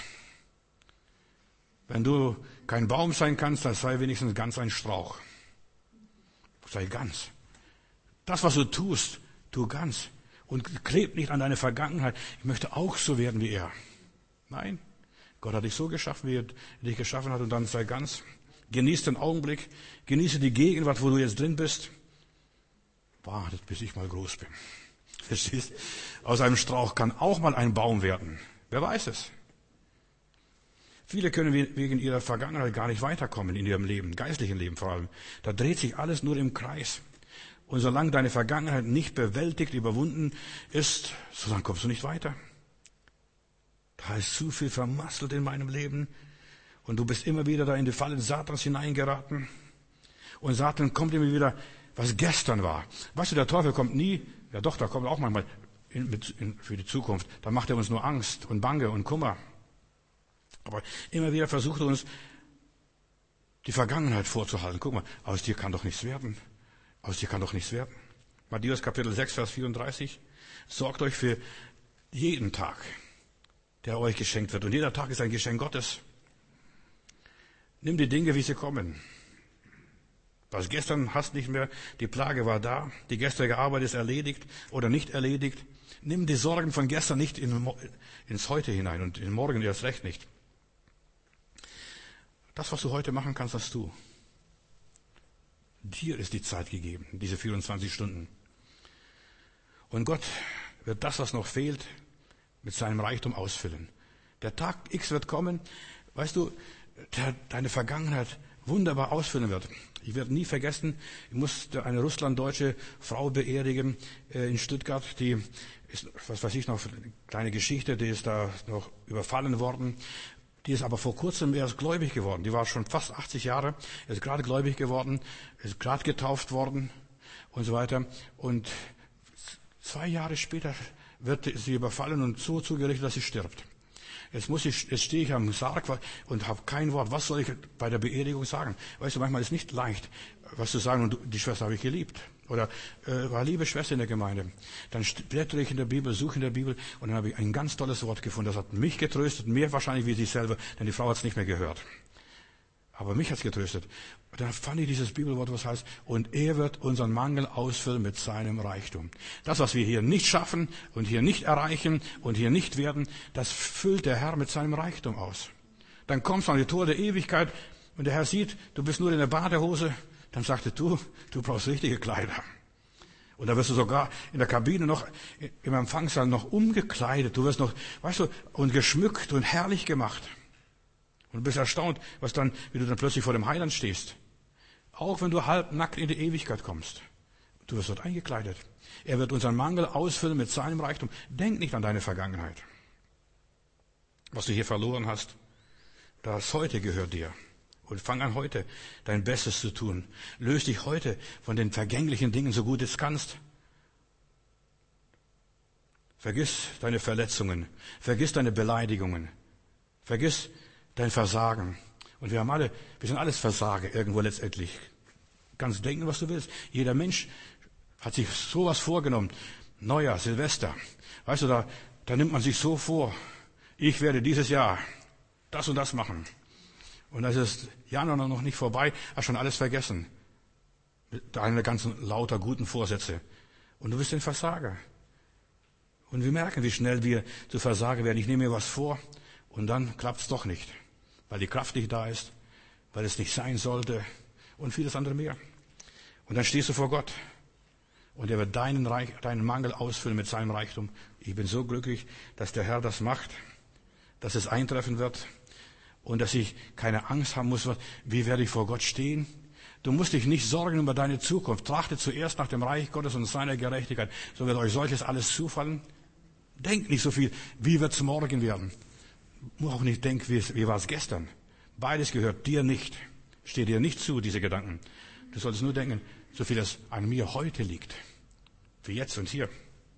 Wenn du kein Baum sein kannst, dann sei wenigstens ganz ein Strauch. Sei ganz. Das, was du tust, tu ganz. Und kleb nicht an deine Vergangenheit. Ich möchte auch so werden wie er. Nein, Gott hat dich so geschaffen, wie er dich geschaffen hat, und dann sei ganz. Genieß den Augenblick, genieße die Gegenwart, wo du jetzt drin bist. Wartet, bis ich mal groß bin. Verstehst? Aus einem Strauch kann auch mal ein Baum werden. Wer weiß es? Viele können wegen ihrer Vergangenheit gar nicht weiterkommen in ihrem Leben, geistlichen Leben vor allem. Da dreht sich alles nur im Kreis. Und solange deine Vergangenheit nicht bewältigt, überwunden ist, solange kommst du nicht weiter. Da ist zu viel vermasselt in meinem Leben. Und du bist immer wieder da in die Falle des Satans hineingeraten. Und Satan kommt immer wieder, was gestern war. Weißt du, der Teufel kommt nie, ja doch, da kommt er auch manchmal in, in, für die Zukunft. Da macht er uns nur Angst und Bange und Kummer. Aber immer wieder versucht er uns, die Vergangenheit vorzuhalten. Guck mal, aus dir kann doch nichts werden. Aus dir kann doch nichts werden. Matthäus Kapitel sechs, Vers vierunddreißig. Sorgt euch für jeden Tag, der euch geschenkt wird. Und jeder Tag ist ein Geschenk Gottes. Nimm die Dinge, wie sie kommen. Was gestern hast nicht mehr, die Plage war da, die gestrige Arbeit ist erledigt oder nicht erledigt. Nimm die Sorgen von gestern nicht in, ins Heute hinein und in morgen erst recht nicht. Das, was du heute machen kannst, das tu. Dir ist die Zeit gegeben, diese vierundzwanzig Stunden. Und Gott wird das, was noch fehlt, mit seinem Reichtum ausfüllen. Der Tag X wird kommen, weißt du, der deine Vergangenheit wunderbar ausfüllen wird. Ich werde nie vergessen, ich musste eine russlanddeutsche Frau beerdigen äh, in Stuttgart, die ist, was weiß ich noch, eine kleine Geschichte, die ist da noch überfallen worden. Die ist aber vor kurzem erst gläubig geworden. Die war schon fast achtzig Jahre, ist gerade gläubig geworden, ist gerade getauft worden und so weiter. Und zwei Jahre später wird sie überfallen und so zugerichtet, dass sie stirbt. Jetzt muss ich, jetzt stehe ich am Sarg und habe kein Wort. Was soll ich bei der Beerdigung sagen? Weißt du, manchmal ist es nicht leicht, was zu sagen. Und die Schwester habe ich geliebt. Oder äh, war liebe Schwester in der Gemeinde. Dann blättere ich in der Bibel, suche in der Bibel und dann habe ich ein ganz tolles Wort gefunden. Das hat mich getröstet, mehr wahrscheinlich wie sie selber, denn die Frau hat es nicht mehr gehört. Aber mich hat es getröstet. Und dann fand ich dieses Bibelwort, was heißt, und er wird unseren Mangel ausfüllen mit seinem Reichtum. Das, was wir hier nicht schaffen und hier nicht erreichen und hier nicht werden, das füllt der Herr mit seinem Reichtum aus. Dann kommst du an die Tore der Ewigkeit und der Herr sieht, du bist nur in der Badehose, dann sagt er, du, du brauchst richtige Kleider. Und da wirst du sogar in der Kabine noch, im Empfangssaal noch umgekleidet. Du wirst noch, weißt du, und geschmückt und herrlich gemacht. Und du bist erstaunt, was dann, wie du dann plötzlich vor dem Heiland stehst. Auch wenn du halbnackt in die Ewigkeit kommst. Du wirst dort eingekleidet. Er wird unseren Mangel ausfüllen mit seinem Reichtum. Denk nicht an deine Vergangenheit. Was du hier verloren hast, das heute gehört dir. Und fang an heute, dein Bestes zu tun. Löse dich heute von den vergänglichen Dingen, so gut es kannst. Vergiss deine Verletzungen. Vergiss deine Beleidigungen. Vergiss dein Versagen. Und wir haben alle, wir sind alles Versager irgendwo letztendlich. Kannst denken, was du willst. Jeder Mensch hat sich sowas vorgenommen. Neujahr, Silvester. Weißt du, da, da nimmt man sich so vor. Ich werde dieses Jahr das und das machen. Und dann ist das Januar noch nicht vorbei, hast schon alles vergessen. Mit deinen ganzen lauter guten Vorsätze. Und du bist ein Versager. Und wir merken, wie schnell wir zu Versager werden. Ich nehme mir was vor und dann klappt's doch nicht. Weil die Kraft nicht da ist, weil es nicht sein sollte und vieles andere mehr. Und dann stehst du vor Gott. Und er wird deinen, Reich, deinen Mangel ausfüllen mit seinem Reichtum. Ich bin so glücklich, dass der Herr das macht, dass es eintreffen wird. Und dass ich keine Angst haben muss, wie werde ich vor Gott stehen? Du musst dich nicht sorgen über deine Zukunft. Trachte zuerst nach dem Reich Gottes und seiner Gerechtigkeit. So wird euch solches alles zufallen. Denkt nicht so viel, wie wird es morgen werden. Muss auch nicht denken, wie, wie war es gestern. Beides gehört dir nicht. Steht dir nicht zu, diese Gedanken. Du solltest nur denken, so viel es an mir heute liegt. Wie jetzt und hier.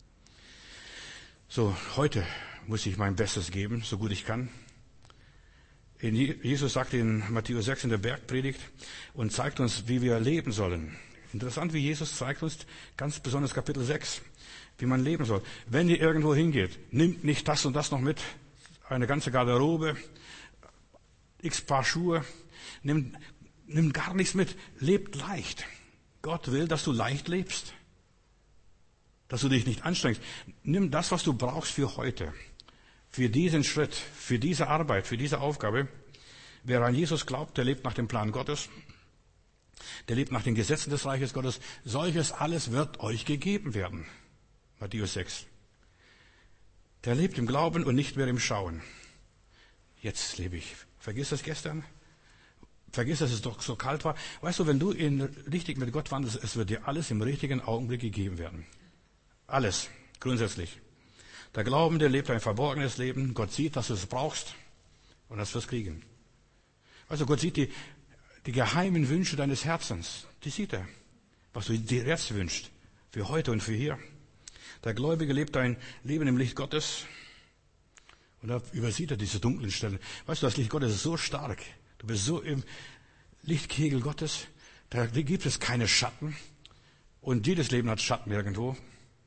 So, heute muss ich mein Bestes geben, so gut ich kann. Jesus sagt in Matthäus sechs in der Bergpredigt und zeigt uns, wie wir leben sollen. Interessant, wie Jesus zeigt uns, ganz besonders Kapitel sechs, wie man leben soll. Wenn ihr irgendwo hingeht, nimmt nicht das und das noch mit, eine ganze Garderobe, x Paar Schuhe, nimmt, nimmt gar nichts mit, lebt leicht. Gott will, dass du leicht lebst, dass du dich nicht anstrengst. Nimm das, was du brauchst für heute. für diesen Schritt, für diese Arbeit, für diese Aufgabe. Wer an Jesus glaubt, der lebt nach dem Plan Gottes. Der lebt nach den Gesetzen des Reiches Gottes. Solches alles wird euch gegeben werden. Matthäus sechs. Der lebt im Glauben und nicht mehr im Schauen. Jetzt lebe ich. Vergiss das gestern. Vergiss, dass es doch so kalt war. Weißt du, wenn du in, richtig mit Gott wandelst, es wird dir alles im richtigen Augenblick gegeben werden. Alles. Grundsätzlich. Der Glauben, der lebt ein verborgenes Leben. Gott sieht, dass du es brauchst. Und das wirst kriegen. Also Gott sieht die, die geheimen Wünsche deines Herzens. Die sieht er. Was du dir jetzt wünschst. Für heute und für hier. Der Gläubige lebt ein Leben im Licht Gottes. Und da übersieht er diese dunklen Stellen. Weißt du, das Licht Gottes ist so stark. Du bist so im Lichtkegel Gottes. Da gibt es keine Schatten. Und jedes Leben hat Schatten irgendwo.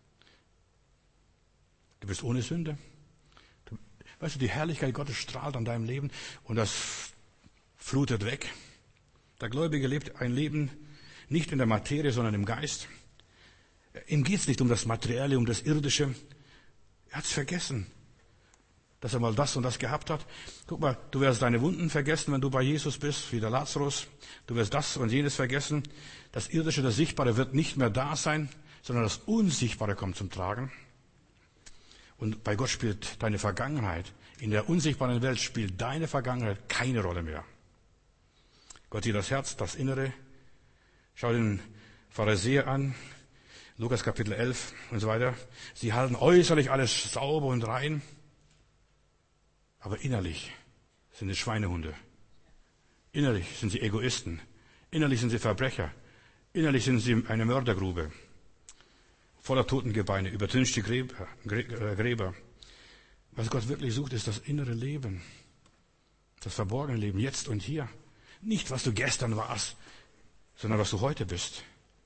Du bist ohne Sünde. Du, weißt du, die Herrlichkeit Gottes strahlt an deinem Leben und das flutet weg. Der Gläubige lebt ein Leben nicht in der Materie, sondern im Geist. Ihm geht es nicht um das Materielle, um das Irdische. Er hat es vergessen, dass er mal das und das gehabt hat. Guck mal, du wirst deine Wunden vergessen, wenn du bei Jesus bist, wie der Lazarus. Du wirst das und jenes vergessen. Das Irdische, das Sichtbare wird nicht mehr da sein, sondern das Unsichtbare kommt zum Tragen. Und bei Gott spielt deine Vergangenheit, in der unsichtbaren Welt spielt deine Vergangenheit keine Rolle mehr. Gott sieht das Herz, das Innere. Schau den Pharisäer an, Lukas Kapitel elf und so weiter. Sie halten äußerlich alles sauber und rein, aber innerlich sind es Schweinehunde. Innerlich sind sie Egoisten. Innerlich sind sie Verbrecher. Innerlich sind sie eine Mördergrube. Voller Totengebeine, übertünchte Gräber, Gräber. Was Gott wirklich sucht, ist das innere Leben. Das verborgene Leben, jetzt und hier. Nicht, was du gestern warst, sondern was du heute bist.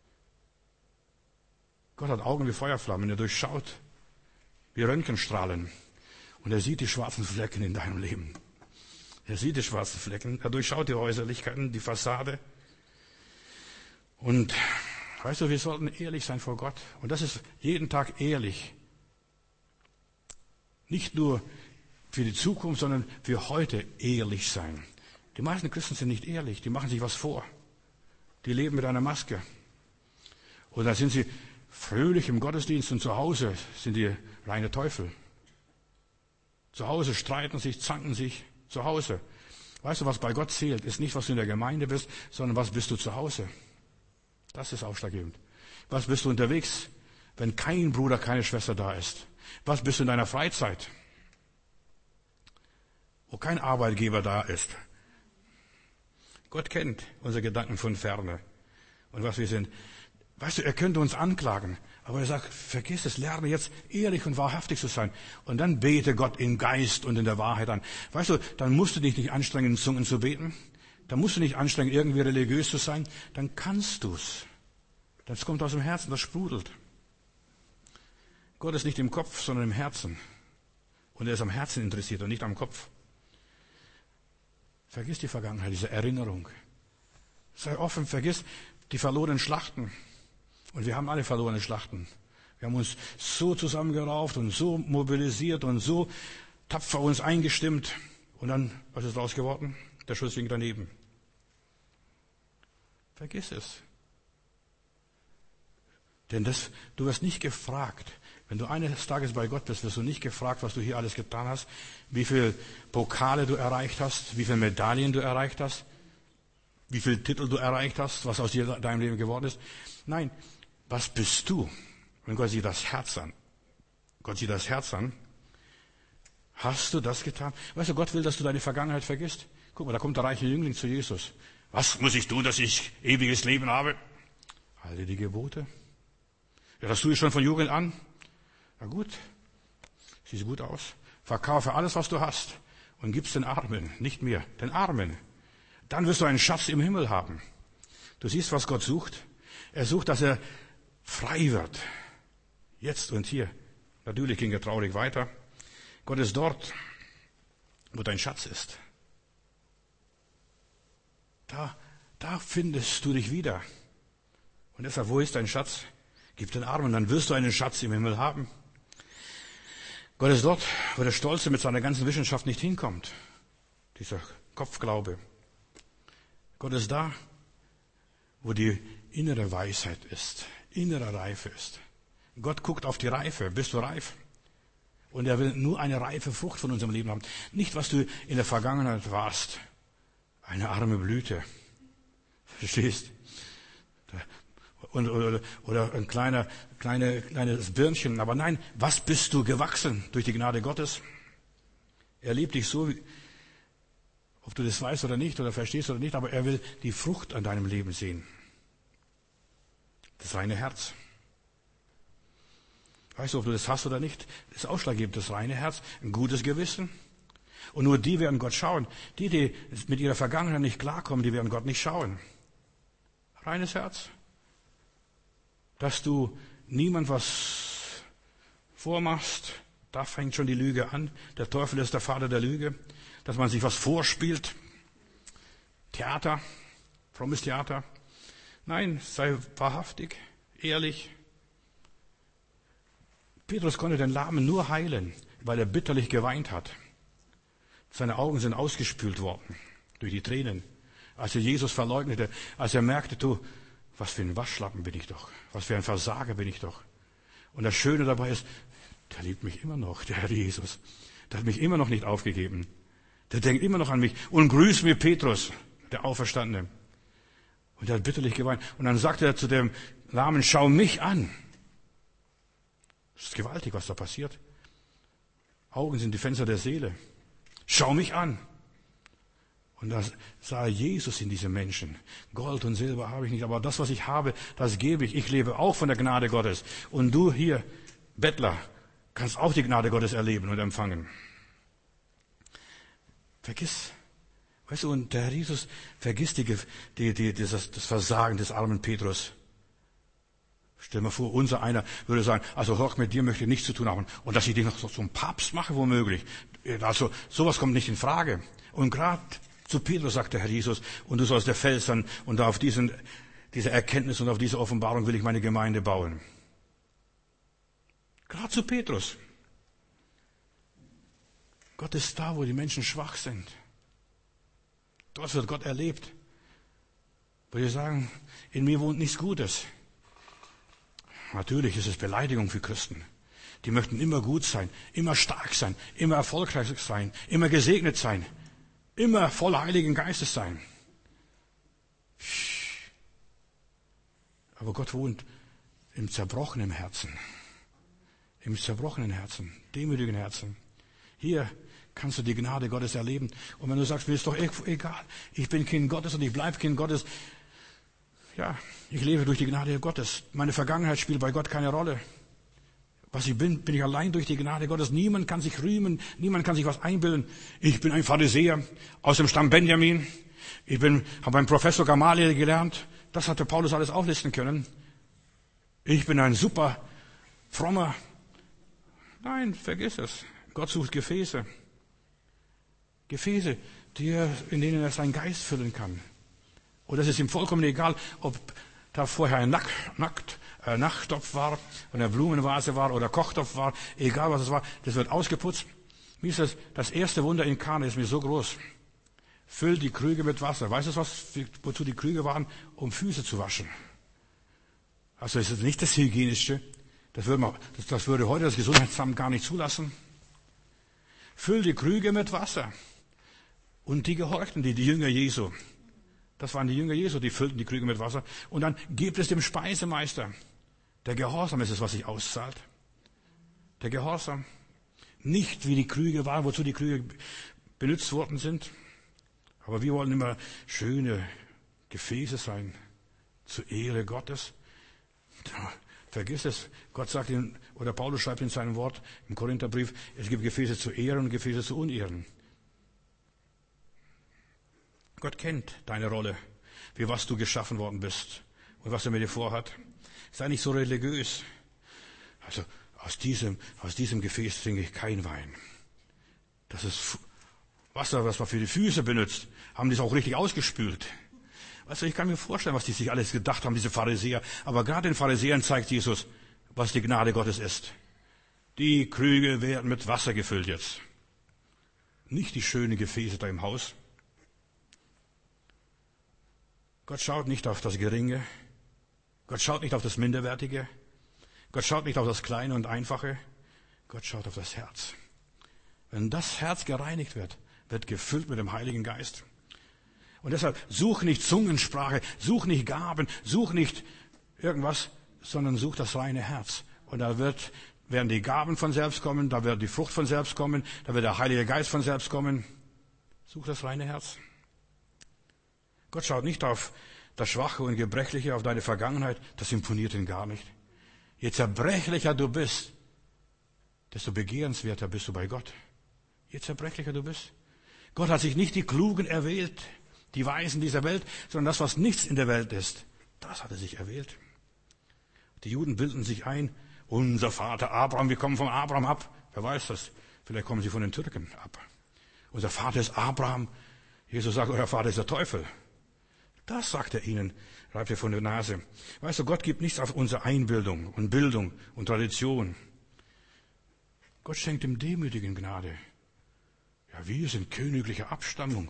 Gott hat Augen wie Feuerflammen, er durchschaut wie Röntgenstrahlen. Und er sieht die schwarzen Flecken in deinem Leben. Er sieht die schwarzen Flecken, er durchschaut die Äußerlichkeiten, die Fassade. Und weißt du, wir sollten ehrlich sein vor Gott. Und das ist jeden Tag ehrlich. Nicht nur für die Zukunft, sondern für heute ehrlich sein. Die meisten Christen sind nicht ehrlich, die machen sich was vor. Die leben mit einer Maske. Und dann sind sie fröhlich im Gottesdienst und zu Hause sind die reine Teufel. Zu Hause streiten sich, zanken sich, zu Hause. Weißt du, was bei Gott zählt, ist nicht, was du in der Gemeinde bist, sondern was bist du zu Hause. Das ist ausschlaggebend. Was bist du unterwegs, wenn kein Bruder, keine Schwester da ist? Was bist du in deiner Freizeit, wo kein Arbeitgeber da ist? Gott kennt unsere Gedanken von ferne und was wir sind. Weißt du, er könnte uns anklagen, aber er sagt, vergiss es, lerne jetzt ehrlich und wahrhaftig zu sein. Und dann bete Gott im Geist und in der Wahrheit an. Weißt du, dann musst du dich nicht anstrengen, in Zungen zu beten. Dann musst du nicht anstrengen, irgendwie religiös zu sein. Dann kannst du's. Das kommt aus dem Herzen, das sprudelt. Gott ist nicht im Kopf, sondern im Herzen. Und er ist am Herzen interessiert und nicht am Kopf. Vergiss die Vergangenheit, diese Erinnerung. Sei offen, vergiss die verlorenen Schlachten. Und wir haben alle verlorene Schlachten. Wir haben uns so zusammengerauft und so mobilisiert und so tapfer uns eingestimmt. Und dann, was ist daraus geworden? Der Schuss ging daneben. Vergiss es. Denn das, du wirst nicht gefragt. Wenn du eines Tages bei Gott bist, wirst du nicht gefragt, was du hier alles getan hast, wie viele Pokale du erreicht hast, wie viele Medaillen du erreicht hast, wie viele Titel du erreicht hast, was aus dir, deinem Leben geworden ist. Nein, was bist du? Wenn Gott sieht das Herz an. Gott sieht das Herz an. Hast du das getan? Weißt du, Gott will, dass du deine Vergangenheit vergisst. Guck mal, da kommt der reiche Jüngling zu Jesus. Was muss ich tun, dass ich ewiges Leben habe? Halte die Gebote. Ja, das tue ich schon von Jugend an. Na gut, siehst gut aus. Verkaufe alles, was du hast und gib's den Armen, nicht mir, den Armen. Dann wirst du einen Schatz im Himmel haben. Du siehst, was Gott sucht. Er sucht, dass er frei wird. Jetzt und hier. Natürlich ging er traurig weiter. Gott ist dort, wo dein Schatz ist. Da, da findest du dich wieder. Und deshalb, wo ist dein Schatz? Gib den Armen, dann wirst du einen Schatz im Himmel haben. Gott ist dort, wo der Stolze mit seiner ganzen Wissenschaft nicht hinkommt. Dieser Kopfglaube. Gott ist da, wo die innere Weisheit ist, innere Reife ist. Gott guckt auf die Reife. Bist du reif? Und er will nur eine reife Frucht von unserem Leben haben. Nicht, was du in der Vergangenheit warst. Eine arme Blüte. Verstehst? Und, oder, oder ein kleiner, kleine, kleines Birnchen. Aber nein, was bist du gewachsen durch die Gnade Gottes? Er liebt dich so, ob du das weißt oder nicht, oder verstehst oder nicht, aber er will die Frucht an deinem Leben sehen. Das reine Herz. Weißt du, ob du das hast oder nicht? Das ist ausschlaggebend, das reine Herz, ein gutes Gewissen. Und nur die werden Gott schauen. Die, die mit ihrer Vergangenheit nicht klarkommen, die werden Gott nicht schauen. Reines Herz. Dass du niemand was vormachst, da fängt schon die Lüge an. Der Teufel ist der Vater der Lüge. Dass man sich was vorspielt. Theater, frommes Theater. Nein, sei wahrhaftig, ehrlich. Petrus konnte den Lahmen nur heilen, weil er bitterlich geweint hat. Seine Augen sind ausgespült worden durch die Tränen. Als er Jesus verleugnete, als er merkte, du, was für ein Waschlappen bin ich doch, was für ein Versager bin ich doch. Und das Schöne dabei ist, der liebt mich immer noch, der Herr Jesus. Der hat mich immer noch nicht aufgegeben. Der denkt immer noch an mich. Und grüß mir Petrus, der Auferstandene. Und er hat bitterlich geweint. Und dann sagte er zu dem Lahmen, schau mich an. Das ist gewaltig, was da passiert. Augen sind die Fenster der Seele. Schau mich an. Und da sah Jesus in diesem Menschen. Gold und Silber habe ich nicht, aber das, was ich habe, das gebe ich. Ich lebe auch von der Gnade Gottes. Und du hier, Bettler, kannst auch die Gnade Gottes erleben und empfangen. Vergiss, weißt du, und der Herr Jesus vergisst die, die, die, dieses, das Versagen des armen Petrus. Stell mir vor, unser einer würde sagen, also Rock, mit dir möchte ich nichts zu tun haben. Und dass ich dich noch so zum Papst mache, womöglich. Also sowas kommt nicht in Frage. Und gerade zu Petrus sagt der Herr Jesus, und du sollst der Fels sein, und da auf diesen, diese Erkenntnis und auf diese Offenbarung will ich meine Gemeinde bauen. Gerade zu Petrus. Gott ist da, wo die Menschen schwach sind. Dort wird Gott erlebt. Wo wir sagen, in mir wohnt nichts Gutes. Natürlich ist es Beleidigung für Christen. Die möchten immer gut sein, immer stark sein, immer erfolgreich sein, immer gesegnet sein, immer voll Heiligen Geistes sein. Aber Gott wohnt im zerbrochenen Herzen. Im zerbrochenen Herzen, demütigen Herzen. Hier kannst du die Gnade Gottes erleben. Und wenn du sagst, mir ist doch egal, ich bin Kind Gottes und ich bleibe Kind Gottes. Ja, ich lebe durch die Gnade Gottes. Meine Vergangenheit spielt bei Gott keine Rolle. Was ich bin, bin ich allein durch die Gnade Gottes. Niemand kann sich rühmen, niemand kann sich was einbilden. Ich bin ein Pharisäer aus dem Stamm Benjamin. Ich bin, habe beim Professor Gamaliel gelernt. Das hatte Paulus alles auflisten können. Ich bin ein super frommer. Nein, vergiss es. Gott sucht Gefäße. Gefäße, die er, in denen er seinen Geist füllen kann. Und es ist ihm vollkommen egal, ob da vorher ein Nack, Nackt, äh, Nachttopf war, oder eine Blumenvase war, oder Kochtopf war, egal was es war, das wird ausgeputzt. Wie ist das? Das erste Wunder in Kana ist mir so groß. Füll die Krüge mit Wasser. Weißt du was, wozu die Krüge waren? Um Füße zu waschen. Also ist es nicht das Hygienischste. Das würde, man, das, das würde heute das Gesundheitsamt gar nicht zulassen. Füll die Krüge mit Wasser. Und die gehorchten, die, die Jünger Jesu. Das waren die Jünger Jesu, die füllten die Krüge mit Wasser. Und dann gibt es dem Speisemeister. Der Gehorsam ist es, was sich auszahlt. Der Gehorsam. Nicht wie die Krüge waren, wozu die Krüge benutzt worden sind. Aber wir wollen immer schöne Gefäße sein. Zur Ehre Gottes. Vergiss es. Gott sagt, in, oder Paulus schreibt in seinem Wort im Korintherbrief, es gibt Gefäße zu Ehren und Gefäße zu Unehren. Gott kennt deine Rolle, wie was du geschaffen worden bist und was er mit dir vorhat. Sei nicht so religiös. Also aus diesem, aus diesem Gefäß trinke ich kein Wein. Das ist Wasser, was man für die Füße benutzt. Haben die es auch richtig ausgespült. Also ich kann mir vorstellen, was die sich alles gedacht haben, diese Pharisäer. Aber gerade den Pharisäern zeigt Jesus, was die Gnade Gottes ist. Die Krüge werden mit Wasser gefüllt jetzt. Nicht die schönen Gefäße da im Haus. Gott schaut nicht auf das Geringe. Gott schaut nicht auf das Minderwertige. Gott schaut nicht auf das Kleine und Einfache. Gott schaut auf das Herz. Wenn das Herz gereinigt wird, wird gefüllt mit dem Heiligen Geist. Und deshalb such nicht Zungensprache, such nicht Gaben, such nicht irgendwas, sondern such das reine Herz. Und da wird, werden die Gaben von selbst kommen, da wird die Frucht von selbst kommen, da wird der Heilige Geist von selbst kommen. Such das reine Herz. Gott schaut nicht auf das Schwache und Gebrechliche, auf deine Vergangenheit. Das imponiert ihn gar nicht. Je zerbrechlicher du bist, desto begehrenswerter bist du bei Gott. Je zerbrechlicher du bist. Gott hat sich nicht die Klugen erwählt, die Weisen dieser Welt, sondern das, was nichts in der Welt ist, das hat er sich erwählt. Die Juden bilden sich ein, unser Vater Abraham, wir kommen vom Abraham ab. Wer weiß das? Vielleicht kommen sie von den Türken ab. Unser Vater ist Abraham. Jesus sagt, euer Vater ist der Teufel. Das sagt er ihnen, reibt er von der Nase. Weißt du, Gott gibt nichts auf unsere Einbildung und Bildung und Tradition. Gott schenkt dem Demütigen Gnade. Ja, wir sind königlicher Abstammung.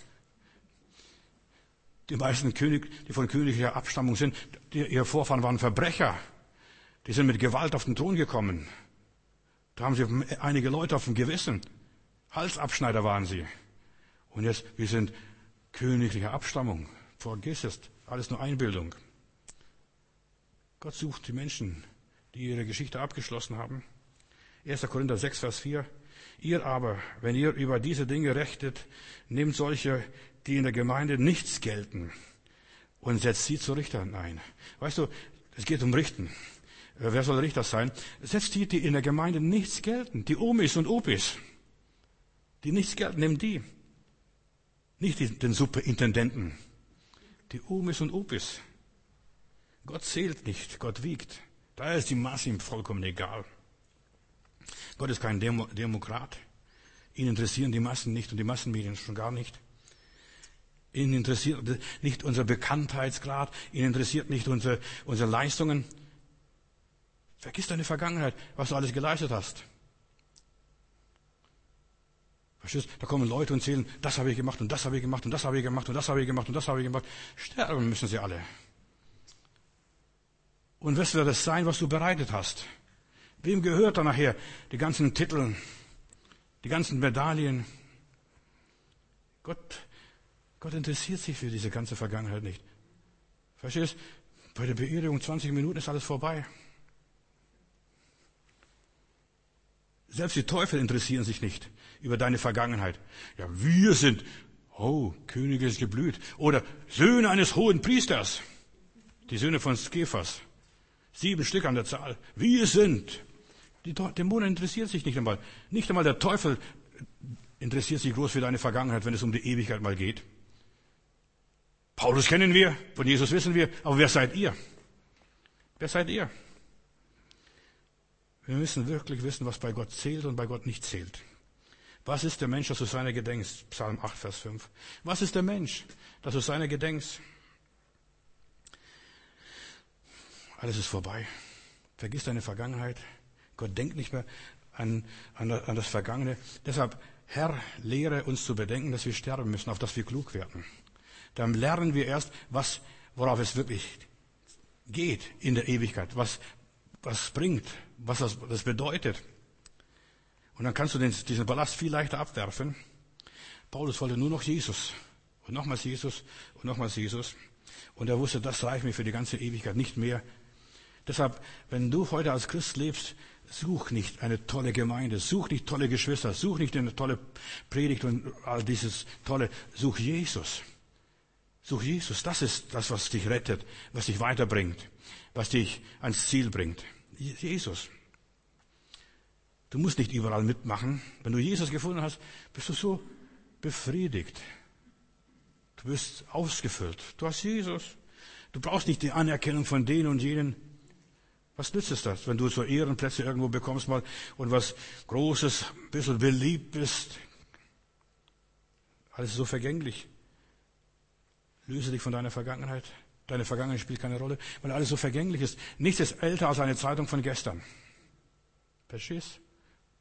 Die meisten König, die von königlicher Abstammung sind, die, ihre Vorfahren waren Verbrecher. Die sind mit Gewalt auf den Thron gekommen. Da haben sie einige Leute auf dem Gewissen. Halsabschneider waren sie. Und jetzt, wir sind königlicher Abstammung. Vergiss es, alles nur Einbildung. Gott sucht die Menschen, die ihre Geschichte abgeschlossen haben. erster Korinther sechs, Vers vier. Ihr aber, wenn ihr über diese Dinge rechtet, nehmt solche, die in der Gemeinde nichts gelten, und setzt sie zu Richtern ein. Weißt du, es geht um Richten. Wer soll Richter sein? Setzt die, die in der Gemeinde nichts gelten. Die Omis und Opis. Die nichts gelten, nimm die. Nicht die, den Superintendenten. Die Omis und Opis. Gott zählt nicht, Gott wiegt. Da ist die Masse ihm vollkommen egal. Gott ist kein Demo- Demokrat. Ihn interessieren die Massen nicht und die Massenmedien schon gar nicht. Ihn interessiert nicht unser Bekanntheitsgrad. Ihn interessiert nicht unsere, unsere Leistungen. Vergiss deine Vergangenheit, was du alles geleistet hast. Verstehst? Da kommen Leute und zählen, das habe ich gemacht und das habe ich gemacht und das habe ich gemacht und das habe ich gemacht und das habe ich gemacht. Sterben müssen sie alle. Und was wird es sein, was du bereitet hast? Wem gehört da nachher die ganzen Titel, die ganzen Medaillen? Gott, Gott interessiert sich für diese ganze Vergangenheit nicht. Verstehst? Bei der Beerdigung zwanzig Minuten ist alles vorbei. Selbst die Teufel interessieren sich nicht über deine Vergangenheit. Ja, wir sind, oh, königliches Geblüt. Oder Söhne eines hohen Priesters. Die Söhne von Skephas. Sieben Stück an der Zahl. Wir sind. Die Dämonen interessieren sich nicht einmal. Nicht einmal der Teufel interessiert sich groß für deine Vergangenheit, wenn es um die Ewigkeit mal geht. Paulus kennen wir, von Jesus wissen wir, aber wer seid ihr? Wer seid ihr? Wir müssen wirklich wissen, was bei Gott zählt und bei Gott nicht zählt. Was ist der Mensch, dass du seiner gedenkst? Psalm acht, Vers fünf. Was ist der Mensch, dass du seiner gedenkst? Alles ist vorbei. Vergiss deine Vergangenheit. Gott denkt nicht mehr an, an, an das Vergangene. Deshalb, Herr, lehre uns zu bedenken, dass wir sterben müssen, auf dass wir klug werden. Dann lernen wir erst, was, worauf es wirklich geht in der Ewigkeit, was, was bringt, was das, das bedeutet. Und dann kannst du den, diesen Ballast viel leichter abwerfen. Paulus wollte nur noch Jesus. Und nochmals Jesus und nochmals Jesus. Und er wusste, das reicht mir für die ganze Ewigkeit, nicht mehr. Deshalb, wenn du heute als Christ lebst, such nicht eine tolle Gemeinde, such nicht tolle Geschwister, such nicht eine tolle Predigt und all dieses Tolle. Such Jesus. Such Jesus. Das ist das, was dich rettet, was dich weiterbringt, was dich ans Ziel bringt. Jesus. Du musst nicht überall mitmachen. Wenn du Jesus gefunden hast, bist du so befriedigt. Du bist ausgefüllt. Du hast Jesus. Du brauchst nicht die Anerkennung von denen und jenen. Was nützt es das, wenn du so Ehrenplätze irgendwo bekommst mal und was Großes bist und beliebt bist? Alles ist so vergänglich. Löse dich von deiner Vergangenheit. Deine Vergangenheit spielt keine Rolle, weil alles so vergänglich ist. Nichts ist älter als eine Zeitung von gestern. Verstehst?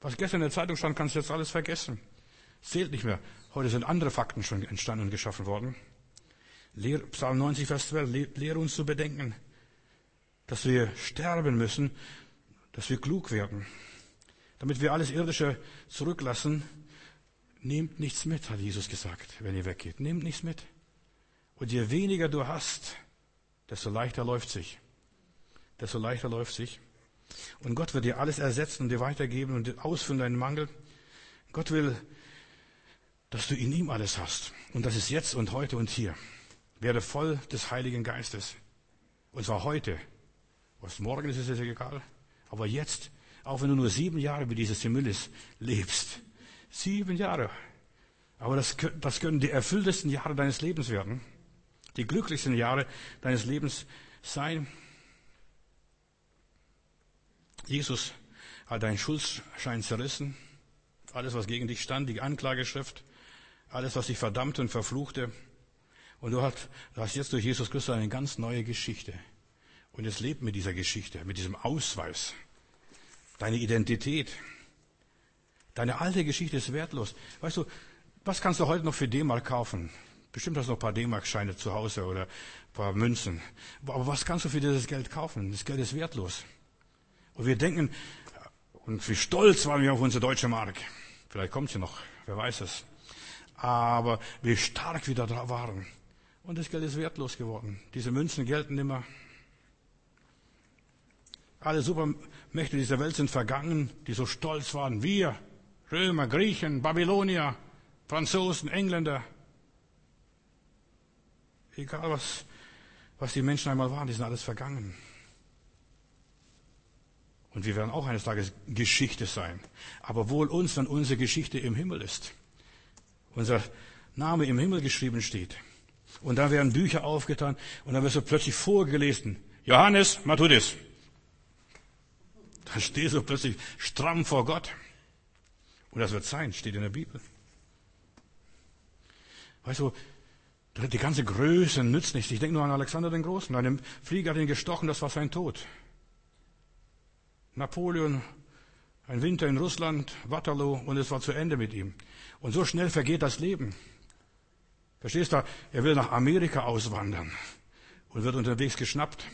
Was gestern in der Zeitung stand, kannst du jetzt alles vergessen. Zählt nicht mehr. Heute sind andere Fakten schon entstanden und geschaffen worden. Lehr, Psalm neunzig, Vers zwölf, lehr, lehre uns zu bedenken, dass wir sterben müssen, dass wir klug werden. Damit wir alles Irdische zurücklassen, nehmt nichts mit, hat Jesus gesagt, wenn ihr weggeht. Nehmt nichts mit. Und je weniger du hast, desto leichter läuft sich. Desto leichter läuft sich. Und Gott wird dir alles ersetzen und dir weitergeben und dir ausfüllen deinen Mangel. Gott will, dass du in ihm alles hast. Und das ist jetzt und heute und hier. Werde voll des Heiligen Geistes. Und zwar heute. Was morgen ist, ist es egal. Aber jetzt, auch wenn du nur sieben Jahre wie dieses Semülis lebst. Sieben Jahre. Aber das, das können die erfülltesten Jahre deines Lebens werden. Die glücklichsten Jahre deines Lebens sein. Jesus hat deinen Schuldschein zerrissen. Alles, was gegen dich stand, die Anklageschrift. Alles, was dich verdammte und verfluchte. Und du hast, du hast jetzt durch Jesus Christus eine ganz neue Geschichte. Und jetzt lebt mit dieser Geschichte, mit diesem Ausweis. Deine Identität. Deine alte Geschichte ist wertlos. Weißt du, was kannst du heute noch für D-Mark kaufen? Bestimmt hast du noch ein paar D-Mark-Scheine zu Hause oder ein paar Münzen. Aber was kannst du für dieses Geld kaufen? Das Geld ist wertlos. Und wir denken, und wie stolz waren wir auf unsere deutsche Mark. Vielleicht kommt sie noch, wer weiß es. Aber wie stark wir da waren. Und das Geld ist wertlos geworden. Diese Münzen gelten nimmer. Alle Supermächte dieser Welt sind vergangen, die so stolz waren. Wir, Römer, Griechen, Babylonier, Franzosen, Engländer. Egal was, was die Menschen einmal waren, die sind alles vergangen. Und wir werden auch eines Tages Geschichte sein. Aber wohl uns, wenn unsere Geschichte im Himmel ist. Unser Name im Himmel geschrieben steht. Und da werden Bücher aufgetan und dann wirst du plötzlich vorgelesen. Johannes Matthäus. Dann stehst du plötzlich stramm vor Gott. Und das wird sein, steht in der Bibel. Weißt du, die ganze Größe nützt nichts. Ich denke nur an Alexander den Großen. Ein Flieger hat ihn gestochen, das war sein Tod. Napoleon, ein Winter in Russland, Waterloo, und es war zu Ende mit ihm. Und so schnell vergeht das Leben. Verstehst du? Er will nach Amerika auswandern und wird unterwegs geschnappt.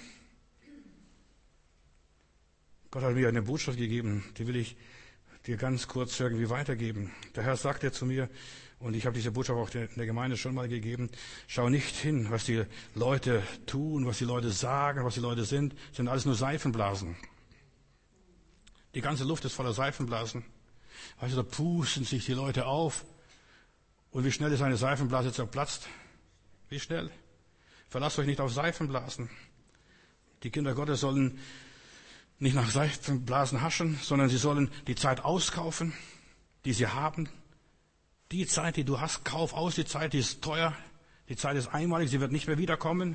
Gott hat mir eine Botschaft gegeben, die will ich dir ganz kurz irgendwie weitergeben. Der Herr sagte zu mir, und ich habe diese Botschaft auch in der Gemeinde schon mal gegeben, schau nicht hin, was die Leute tun, was die Leute sagen, was die Leute sind, das sind alles nur Seifenblasen. Die ganze Luft ist voller Seifenblasen. Weißt du, da pusten sich die Leute auf. Und wie schnell ist eine Seifenblase zerplatzt? Wie schnell? Verlasst euch nicht auf Seifenblasen. Die Kinder Gottes sollen nicht nach Seifenblasen haschen, sondern sie sollen die Zeit auskaufen, die sie haben. Die Zeit, die du hast, kauf aus. Die Zeit, die ist teuer. Die Zeit ist einmalig. Sie wird nicht mehr wiederkommen.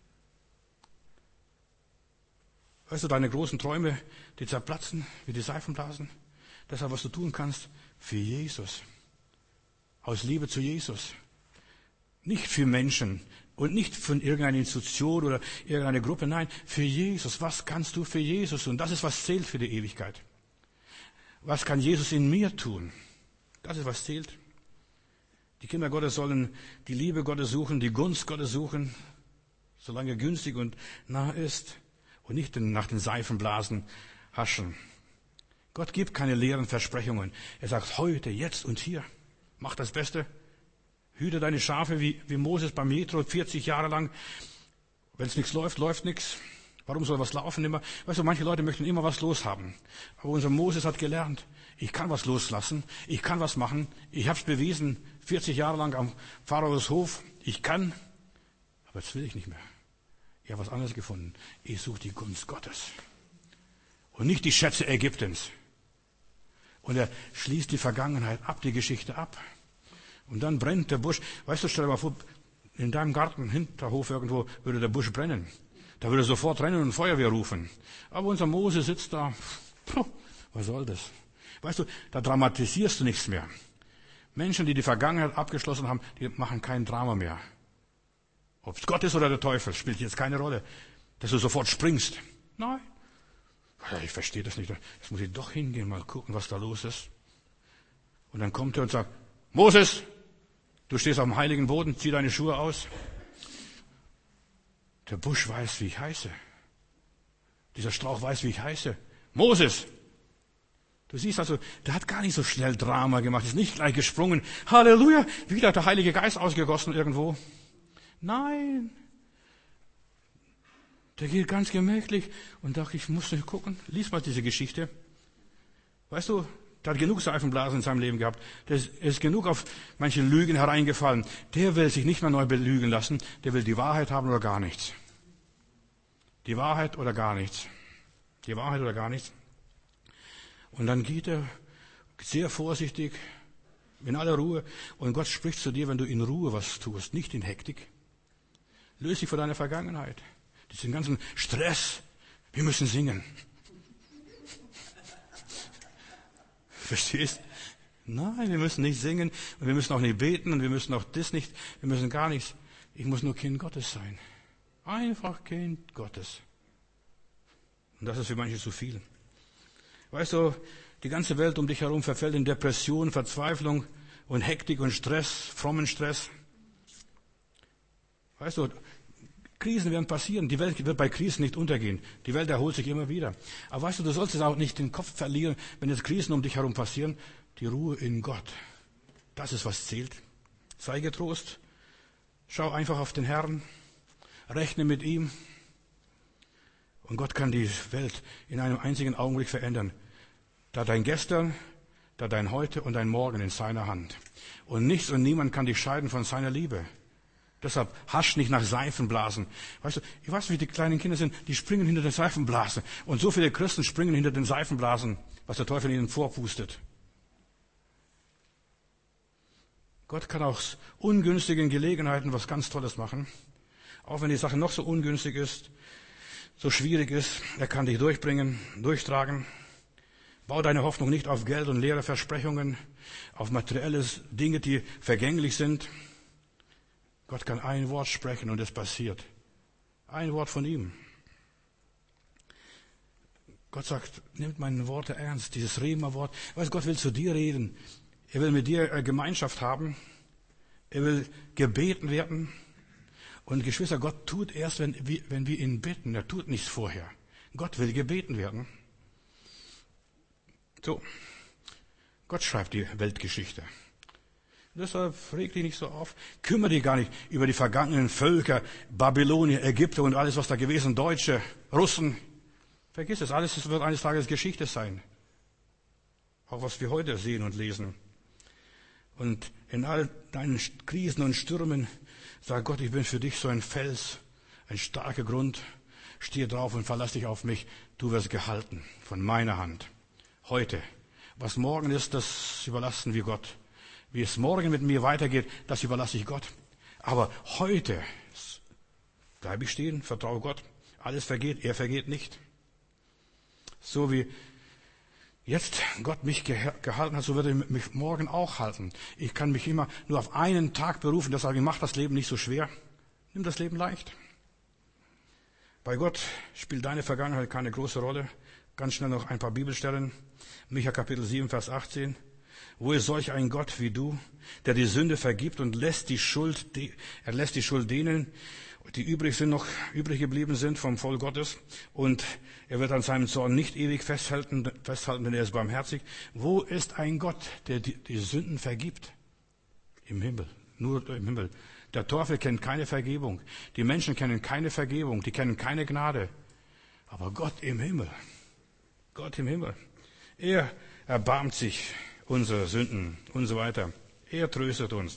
Weißt du, deine großen Träume, die zerplatzen wie die Seifenblasen. Deshalb, was du tun kannst, für Jesus. Aus Liebe zu Jesus. Nicht für Menschen und nicht für irgendeine Institution oder irgendeine Gruppe. Nein, für Jesus. Was kannst du für Jesus tun? Das ist, was zählt für die Ewigkeit. Was kann Jesus in mir tun? Das ist, was zählt. Die Kinder Gottes sollen die Liebe Gottes suchen, die Gunst Gottes suchen, solange günstig und nah ist. Und nicht nach den Seifenblasen haschen. Gott gibt keine leeren Versprechungen. Er sagt heute, jetzt und hier. Mach das Beste. Hüte deine Schafe wie, wie Moses beim Jethro vierzig Jahre lang. Wenn es nichts läuft, läuft nichts. Warum soll was laufen immer? Weißt du, manche Leute möchten immer was loshaben. Aber unser Moses hat gelernt, ich kann was loslassen. Ich kann was machen. Ich habe es bewiesen, vierzig Jahre lang am Pharaos Hof. Ich kann, aber jetzt will ich nicht mehr. Ich habe was anderes gefunden. Ich suche die Gunst Gottes. Und nicht die Schätze Ägyptens. Und er schließt die Vergangenheit ab, die Geschichte ab. Und dann brennt der Busch. Weißt du, stell dir mal vor, in deinem Garten, Hinterhof irgendwo, würde der Busch brennen. Da würde er sofort rennen und Feuerwehr rufen. Aber unser Mose sitzt da. Puh, was soll das? Weißt du, da dramatisierst du nichts mehr. Menschen, die die Vergangenheit abgeschlossen haben, die machen kein Drama mehr. Ob es Gott ist oder der Teufel, spielt jetzt keine Rolle, dass du sofort springst. Nein. Ja, ich verstehe das nicht. Jetzt muss ich doch hingehen, mal gucken, was da los ist. Und dann kommt er und sagt, Moses, du stehst auf dem heiligen Boden, zieh deine Schuhe aus. Der Busch weiß, wie ich heiße. Dieser Strauch weiß, wie ich heiße. Moses! Du siehst also, der hat gar nicht so schnell Drama gemacht, ist nicht gleich gesprungen. Halleluja, wieder hat der Heilige Geist ausgegossen irgendwo. Nein. Der geht ganz gemächlich und dachte, ich muss nicht gucken. Lies mal diese Geschichte. Weißt du, der hat genug Seifenblasen in seinem Leben gehabt. Der ist genug auf manche Lügen hereingefallen. Der will sich nicht mehr neu belügen lassen. Der will die Wahrheit haben oder gar nichts. Die Wahrheit oder gar nichts. Die Wahrheit oder gar nichts. Und dann geht er sehr vorsichtig, in aller Ruhe. Und Gott spricht zu dir, wenn du in Ruhe was tust, nicht in Hektik. Löse dich von deiner Vergangenheit. Diesen ganzen Stress. Wir müssen singen. Verstehst? Nein, wir müssen nicht singen. Und wir müssen auch nicht beten. Und wir müssen auch das nicht. Wir müssen gar nichts. Ich muss nur Kind Gottes sein. Einfach Kind Gottes. Und das ist für manche zu viel. Weißt du, die ganze Welt um dich herum verfällt in Depression, Verzweiflung und Hektik und Stress, frommen Stress. Weißt du, Krisen werden passieren. Die Welt wird bei Krisen nicht untergehen. Die Welt erholt sich immer wieder. Aber weißt du, du solltest auch nicht den Kopf verlieren, wenn jetzt Krisen um dich herum passieren. Die Ruhe in Gott. Das ist, was zählt. Sei getrost. Schau einfach auf den Herrn. Rechne mit ihm. Und Gott kann die Welt in einem einzigen Augenblick verändern. Da dein Gestern, da dein Heute und dein Morgen in seiner Hand. Und nichts und niemand kann dich scheiden von seiner Liebe. Deshalb hasch nicht nach Seifenblasen. Weißt du, ich weiß, wie die kleinen Kinder sind, die springen hinter den Seifenblasen. Und so viele Christen springen hinter den Seifenblasen, was der Teufel ihnen vorpustet. Gott kann aus ungünstigen Gelegenheiten was ganz Tolles machen. Auch wenn die Sache noch so ungünstig ist, so schwierig ist, er kann dich durchbringen, durchtragen. Bau deine Hoffnung nicht auf Geld und leere Versprechungen, auf materielle Dinge, die vergänglich sind. Gott kann ein Wort sprechen und es passiert. Ein Wort von ihm. Gott sagt, nimmt meine Worte ernst, dieses Rema-Wort. Weißt, Gott will zu dir reden. Er will mit dir Gemeinschaft haben. Er will gebeten werden. Und Geschwister, Gott tut erst, wenn wir, wenn wir ihn bitten. Er tut nichts vorher. Gott will gebeten werden. So. Gott schreibt die Weltgeschichte. Deshalb reg dich nicht so auf. Kümmere dich gar nicht über die vergangenen Völker, Babylonier, Ägypter und alles, was da gewesen, Deutsche, Russen. Vergiss es, alles wird eines Tages Geschichte sein. Auch was wir heute sehen und lesen. Und in all deinen Krisen und Stürmen, sag Gott, ich bin für dich so ein Fels, ein starker Grund. Steh drauf und verlass dich auf mich. Du wirst gehalten von meiner Hand. Heute. Was morgen ist, das überlassen wir Gott. Wie es morgen mit mir weitergeht, das überlasse ich Gott. Aber heute bleibe ich stehen, vertraue Gott. Alles vergeht, er vergeht nicht. So wie jetzt Gott mich gehalten hat, so wird er mich morgen auch halten. Ich kann mich immer nur auf einen Tag berufen, deshalb ich mache das Leben nicht so schwer. Nimm das Leben leicht. Bei Gott spielt deine Vergangenheit keine große Rolle. Ganz schnell noch ein paar Bibelstellen. Micha Kapitel sieben, Vers achtzehn. Wo ist solch ein Gott wie du, der die Sünde vergibt und lässt die Schuld, er lässt die Schuld denen, die übrig sind, noch übrig geblieben sind vom Volk Gottes, und er wird an seinem Zorn nicht ewig festhalten, festhalten, denn er ist barmherzig. Wo ist ein Gott, der die, die Sünden vergibt? Im Himmel, nur im Himmel. Der Teufel kennt keine Vergebung. Die Menschen kennen keine Vergebung, die kennen keine Gnade. Aber Gott im Himmel, Gott im Himmel, er erbarmt sich unsere Sünden und so weiter. Er tröstet uns.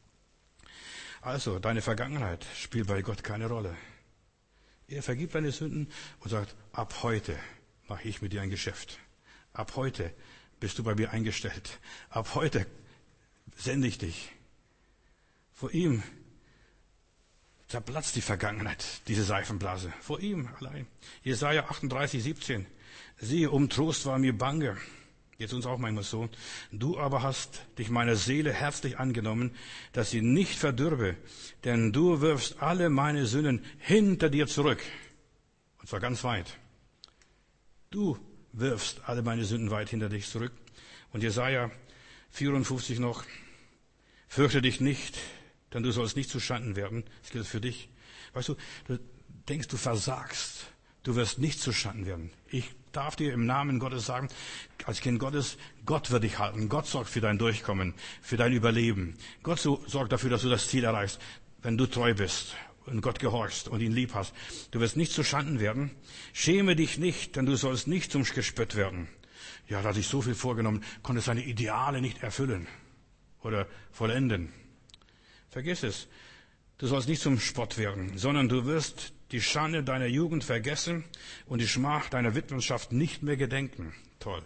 Also, deine Vergangenheit spielt bei Gott keine Rolle. Er vergibt deine Sünden und sagt, ab heute mache ich mit dir ein Geschäft. Ab heute bist du bei mir eingestellt. Ab heute sende ich dich. Vor ihm zerplatzt die Vergangenheit, diese Seifenblase. Vor ihm allein. Jesaja achtunddreißig, siebzehn. Siehe, um Trost war mir bange. Jetzt uns auch manchmal so. Du aber hast dich meiner Seele herzlich angenommen, dass sie nicht verdürbe, denn du wirfst alle meine Sünden hinter dir zurück. Und zwar ganz weit. Du wirfst alle meine Sünden weit hinter dich zurück. Und Jesaja vierundfünfzig noch, fürchte dich nicht, denn du sollst nicht zu Schanden werden. Das gilt für dich. Weißt du, du denkst, du versagst. Du wirst nicht zu Schanden werden. Ich darf dir im Namen Gottes sagen, als Kind Gottes, Gott wird dich halten. Gott sorgt für dein Durchkommen, für dein Überleben. Gott so, sorgt dafür, dass du das Ziel erreichst, wenn du treu bist und Gott gehorchst und ihn lieb hast. Du wirst nicht zu Schanden werden. Schäme dich nicht, denn du sollst nicht zum Gespött werden. Ja, da hat sich so viel vorgenommen, konnte seine Ideale nicht erfüllen oder vollenden. Vergiss es. Du sollst nicht zum Spott werden, sondern du wirst die Schande deiner Jugend vergessen und die Schmach deiner Witwenschaft nicht mehr gedenken. Toll.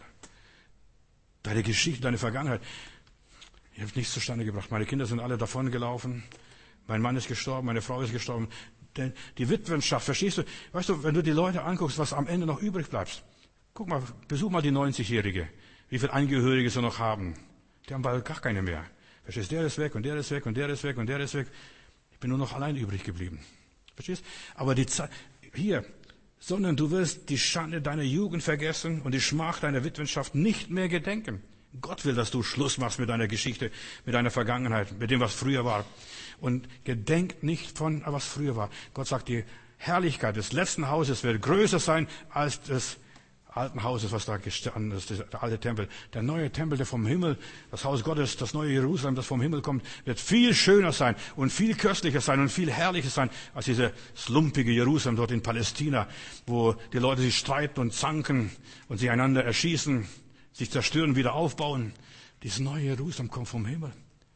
Deine Geschichte, deine Vergangenheit. Ich habe nichts zustande gebracht. Meine Kinder sind alle davongelaufen. Mein Mann ist gestorben, meine Frau ist gestorben. Denn die Witwenschaft, verstehst du? Weißt du, wenn du die Leute anguckst, was am Ende noch übrig bleibt. Guck mal, besuch mal die neunzigjährige. Wie viele Angehörige sie noch haben. Die haben bald gar keine mehr. Verstehst du? Der ist weg und der ist weg und der ist weg und der ist weg. Ich bin nur noch allein übrig geblieben. Verstehst? Aber die Zeit, hier, sondern du wirst die Schande deiner Jugend vergessen und die Schmach deiner Witwenschaft nicht mehr gedenken. Gott will, dass du Schluss machst mit deiner Geschichte, mit deiner Vergangenheit, mit dem, was früher war. Und gedenk nicht von, was früher war. Gott sagt, die Herrlichkeit des letzten Hauses wird größer sein als des alten Hauses, was da gestanden ist, der alte Tempel. Der neue Tempel, der vom Himmel, das Haus Gottes, das neue Jerusalem, das vom Himmel kommt, wird viel schöner sein und viel köstlicher sein und viel herrlicher sein als dieses slumpige Jerusalem dort in Palästina, wo die Leute sich streiten und zanken und sich einander erschießen, sich zerstören, wieder aufbauen. Dieses neue Jerusalem kommt vom Himmel.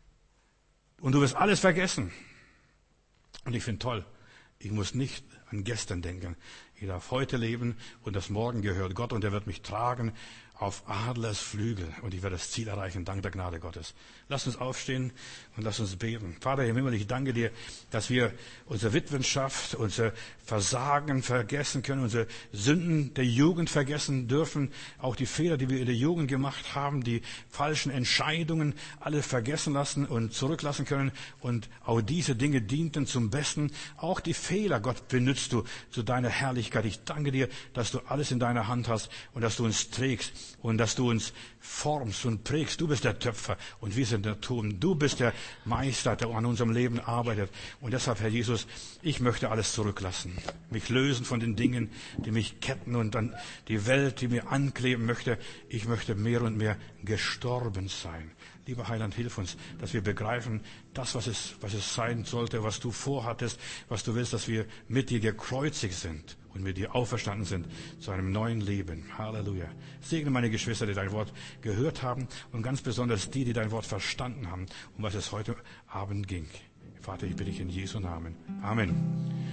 Und du wirst alles vergessen. Und ich finde toll, ich muss nicht an gestern denken. Ich darf heute leben und das Morgen gehört Gott und er wird mich tragen auf Adlers Flügel und ich werde das Ziel erreichen, dank der Gnade Gottes. Lass uns aufstehen und lass uns beten. Vater im Himmel, ich danke dir, dass wir unsere Witwenschaft, unser Versagen vergessen können, unsere Sünden der Jugend vergessen dürfen, auch die Fehler, die wir in der Jugend gemacht haben, die falschen Entscheidungen, alle vergessen lassen und zurücklassen können und auch diese Dinge dienten zum Besten. Auch die Fehler, Gott, benutzt du zu deiner Herrlichkeit. Ich danke dir, dass du alles in deiner Hand hast und dass du uns trägst und dass du uns formst und prägst. Du bist der Töpfer und wir sind der Ton. Du bist der Meister, der an unserem Leben arbeitet. Und deshalb, Herr Jesus, ich möchte alles zurücklassen. Mich lösen von den Dingen, die mich ketten und dann die Welt, die mir ankleben möchte. Ich möchte mehr und mehr gestorben sein. Lieber Heiland, hilf uns, dass wir begreifen, das, was es, was es sein sollte, was du vorhattest, was du willst, dass wir mit dir gekreuzigt sind und mit dir auferstanden sind zu einem neuen Leben. Halleluja. Segne meine Geschwister, die dein Wort gehört haben und ganz besonders die, die dein Wort verstanden haben, um was es heute Abend ging. Vater, ich bitte dich in Jesu Namen. Amen.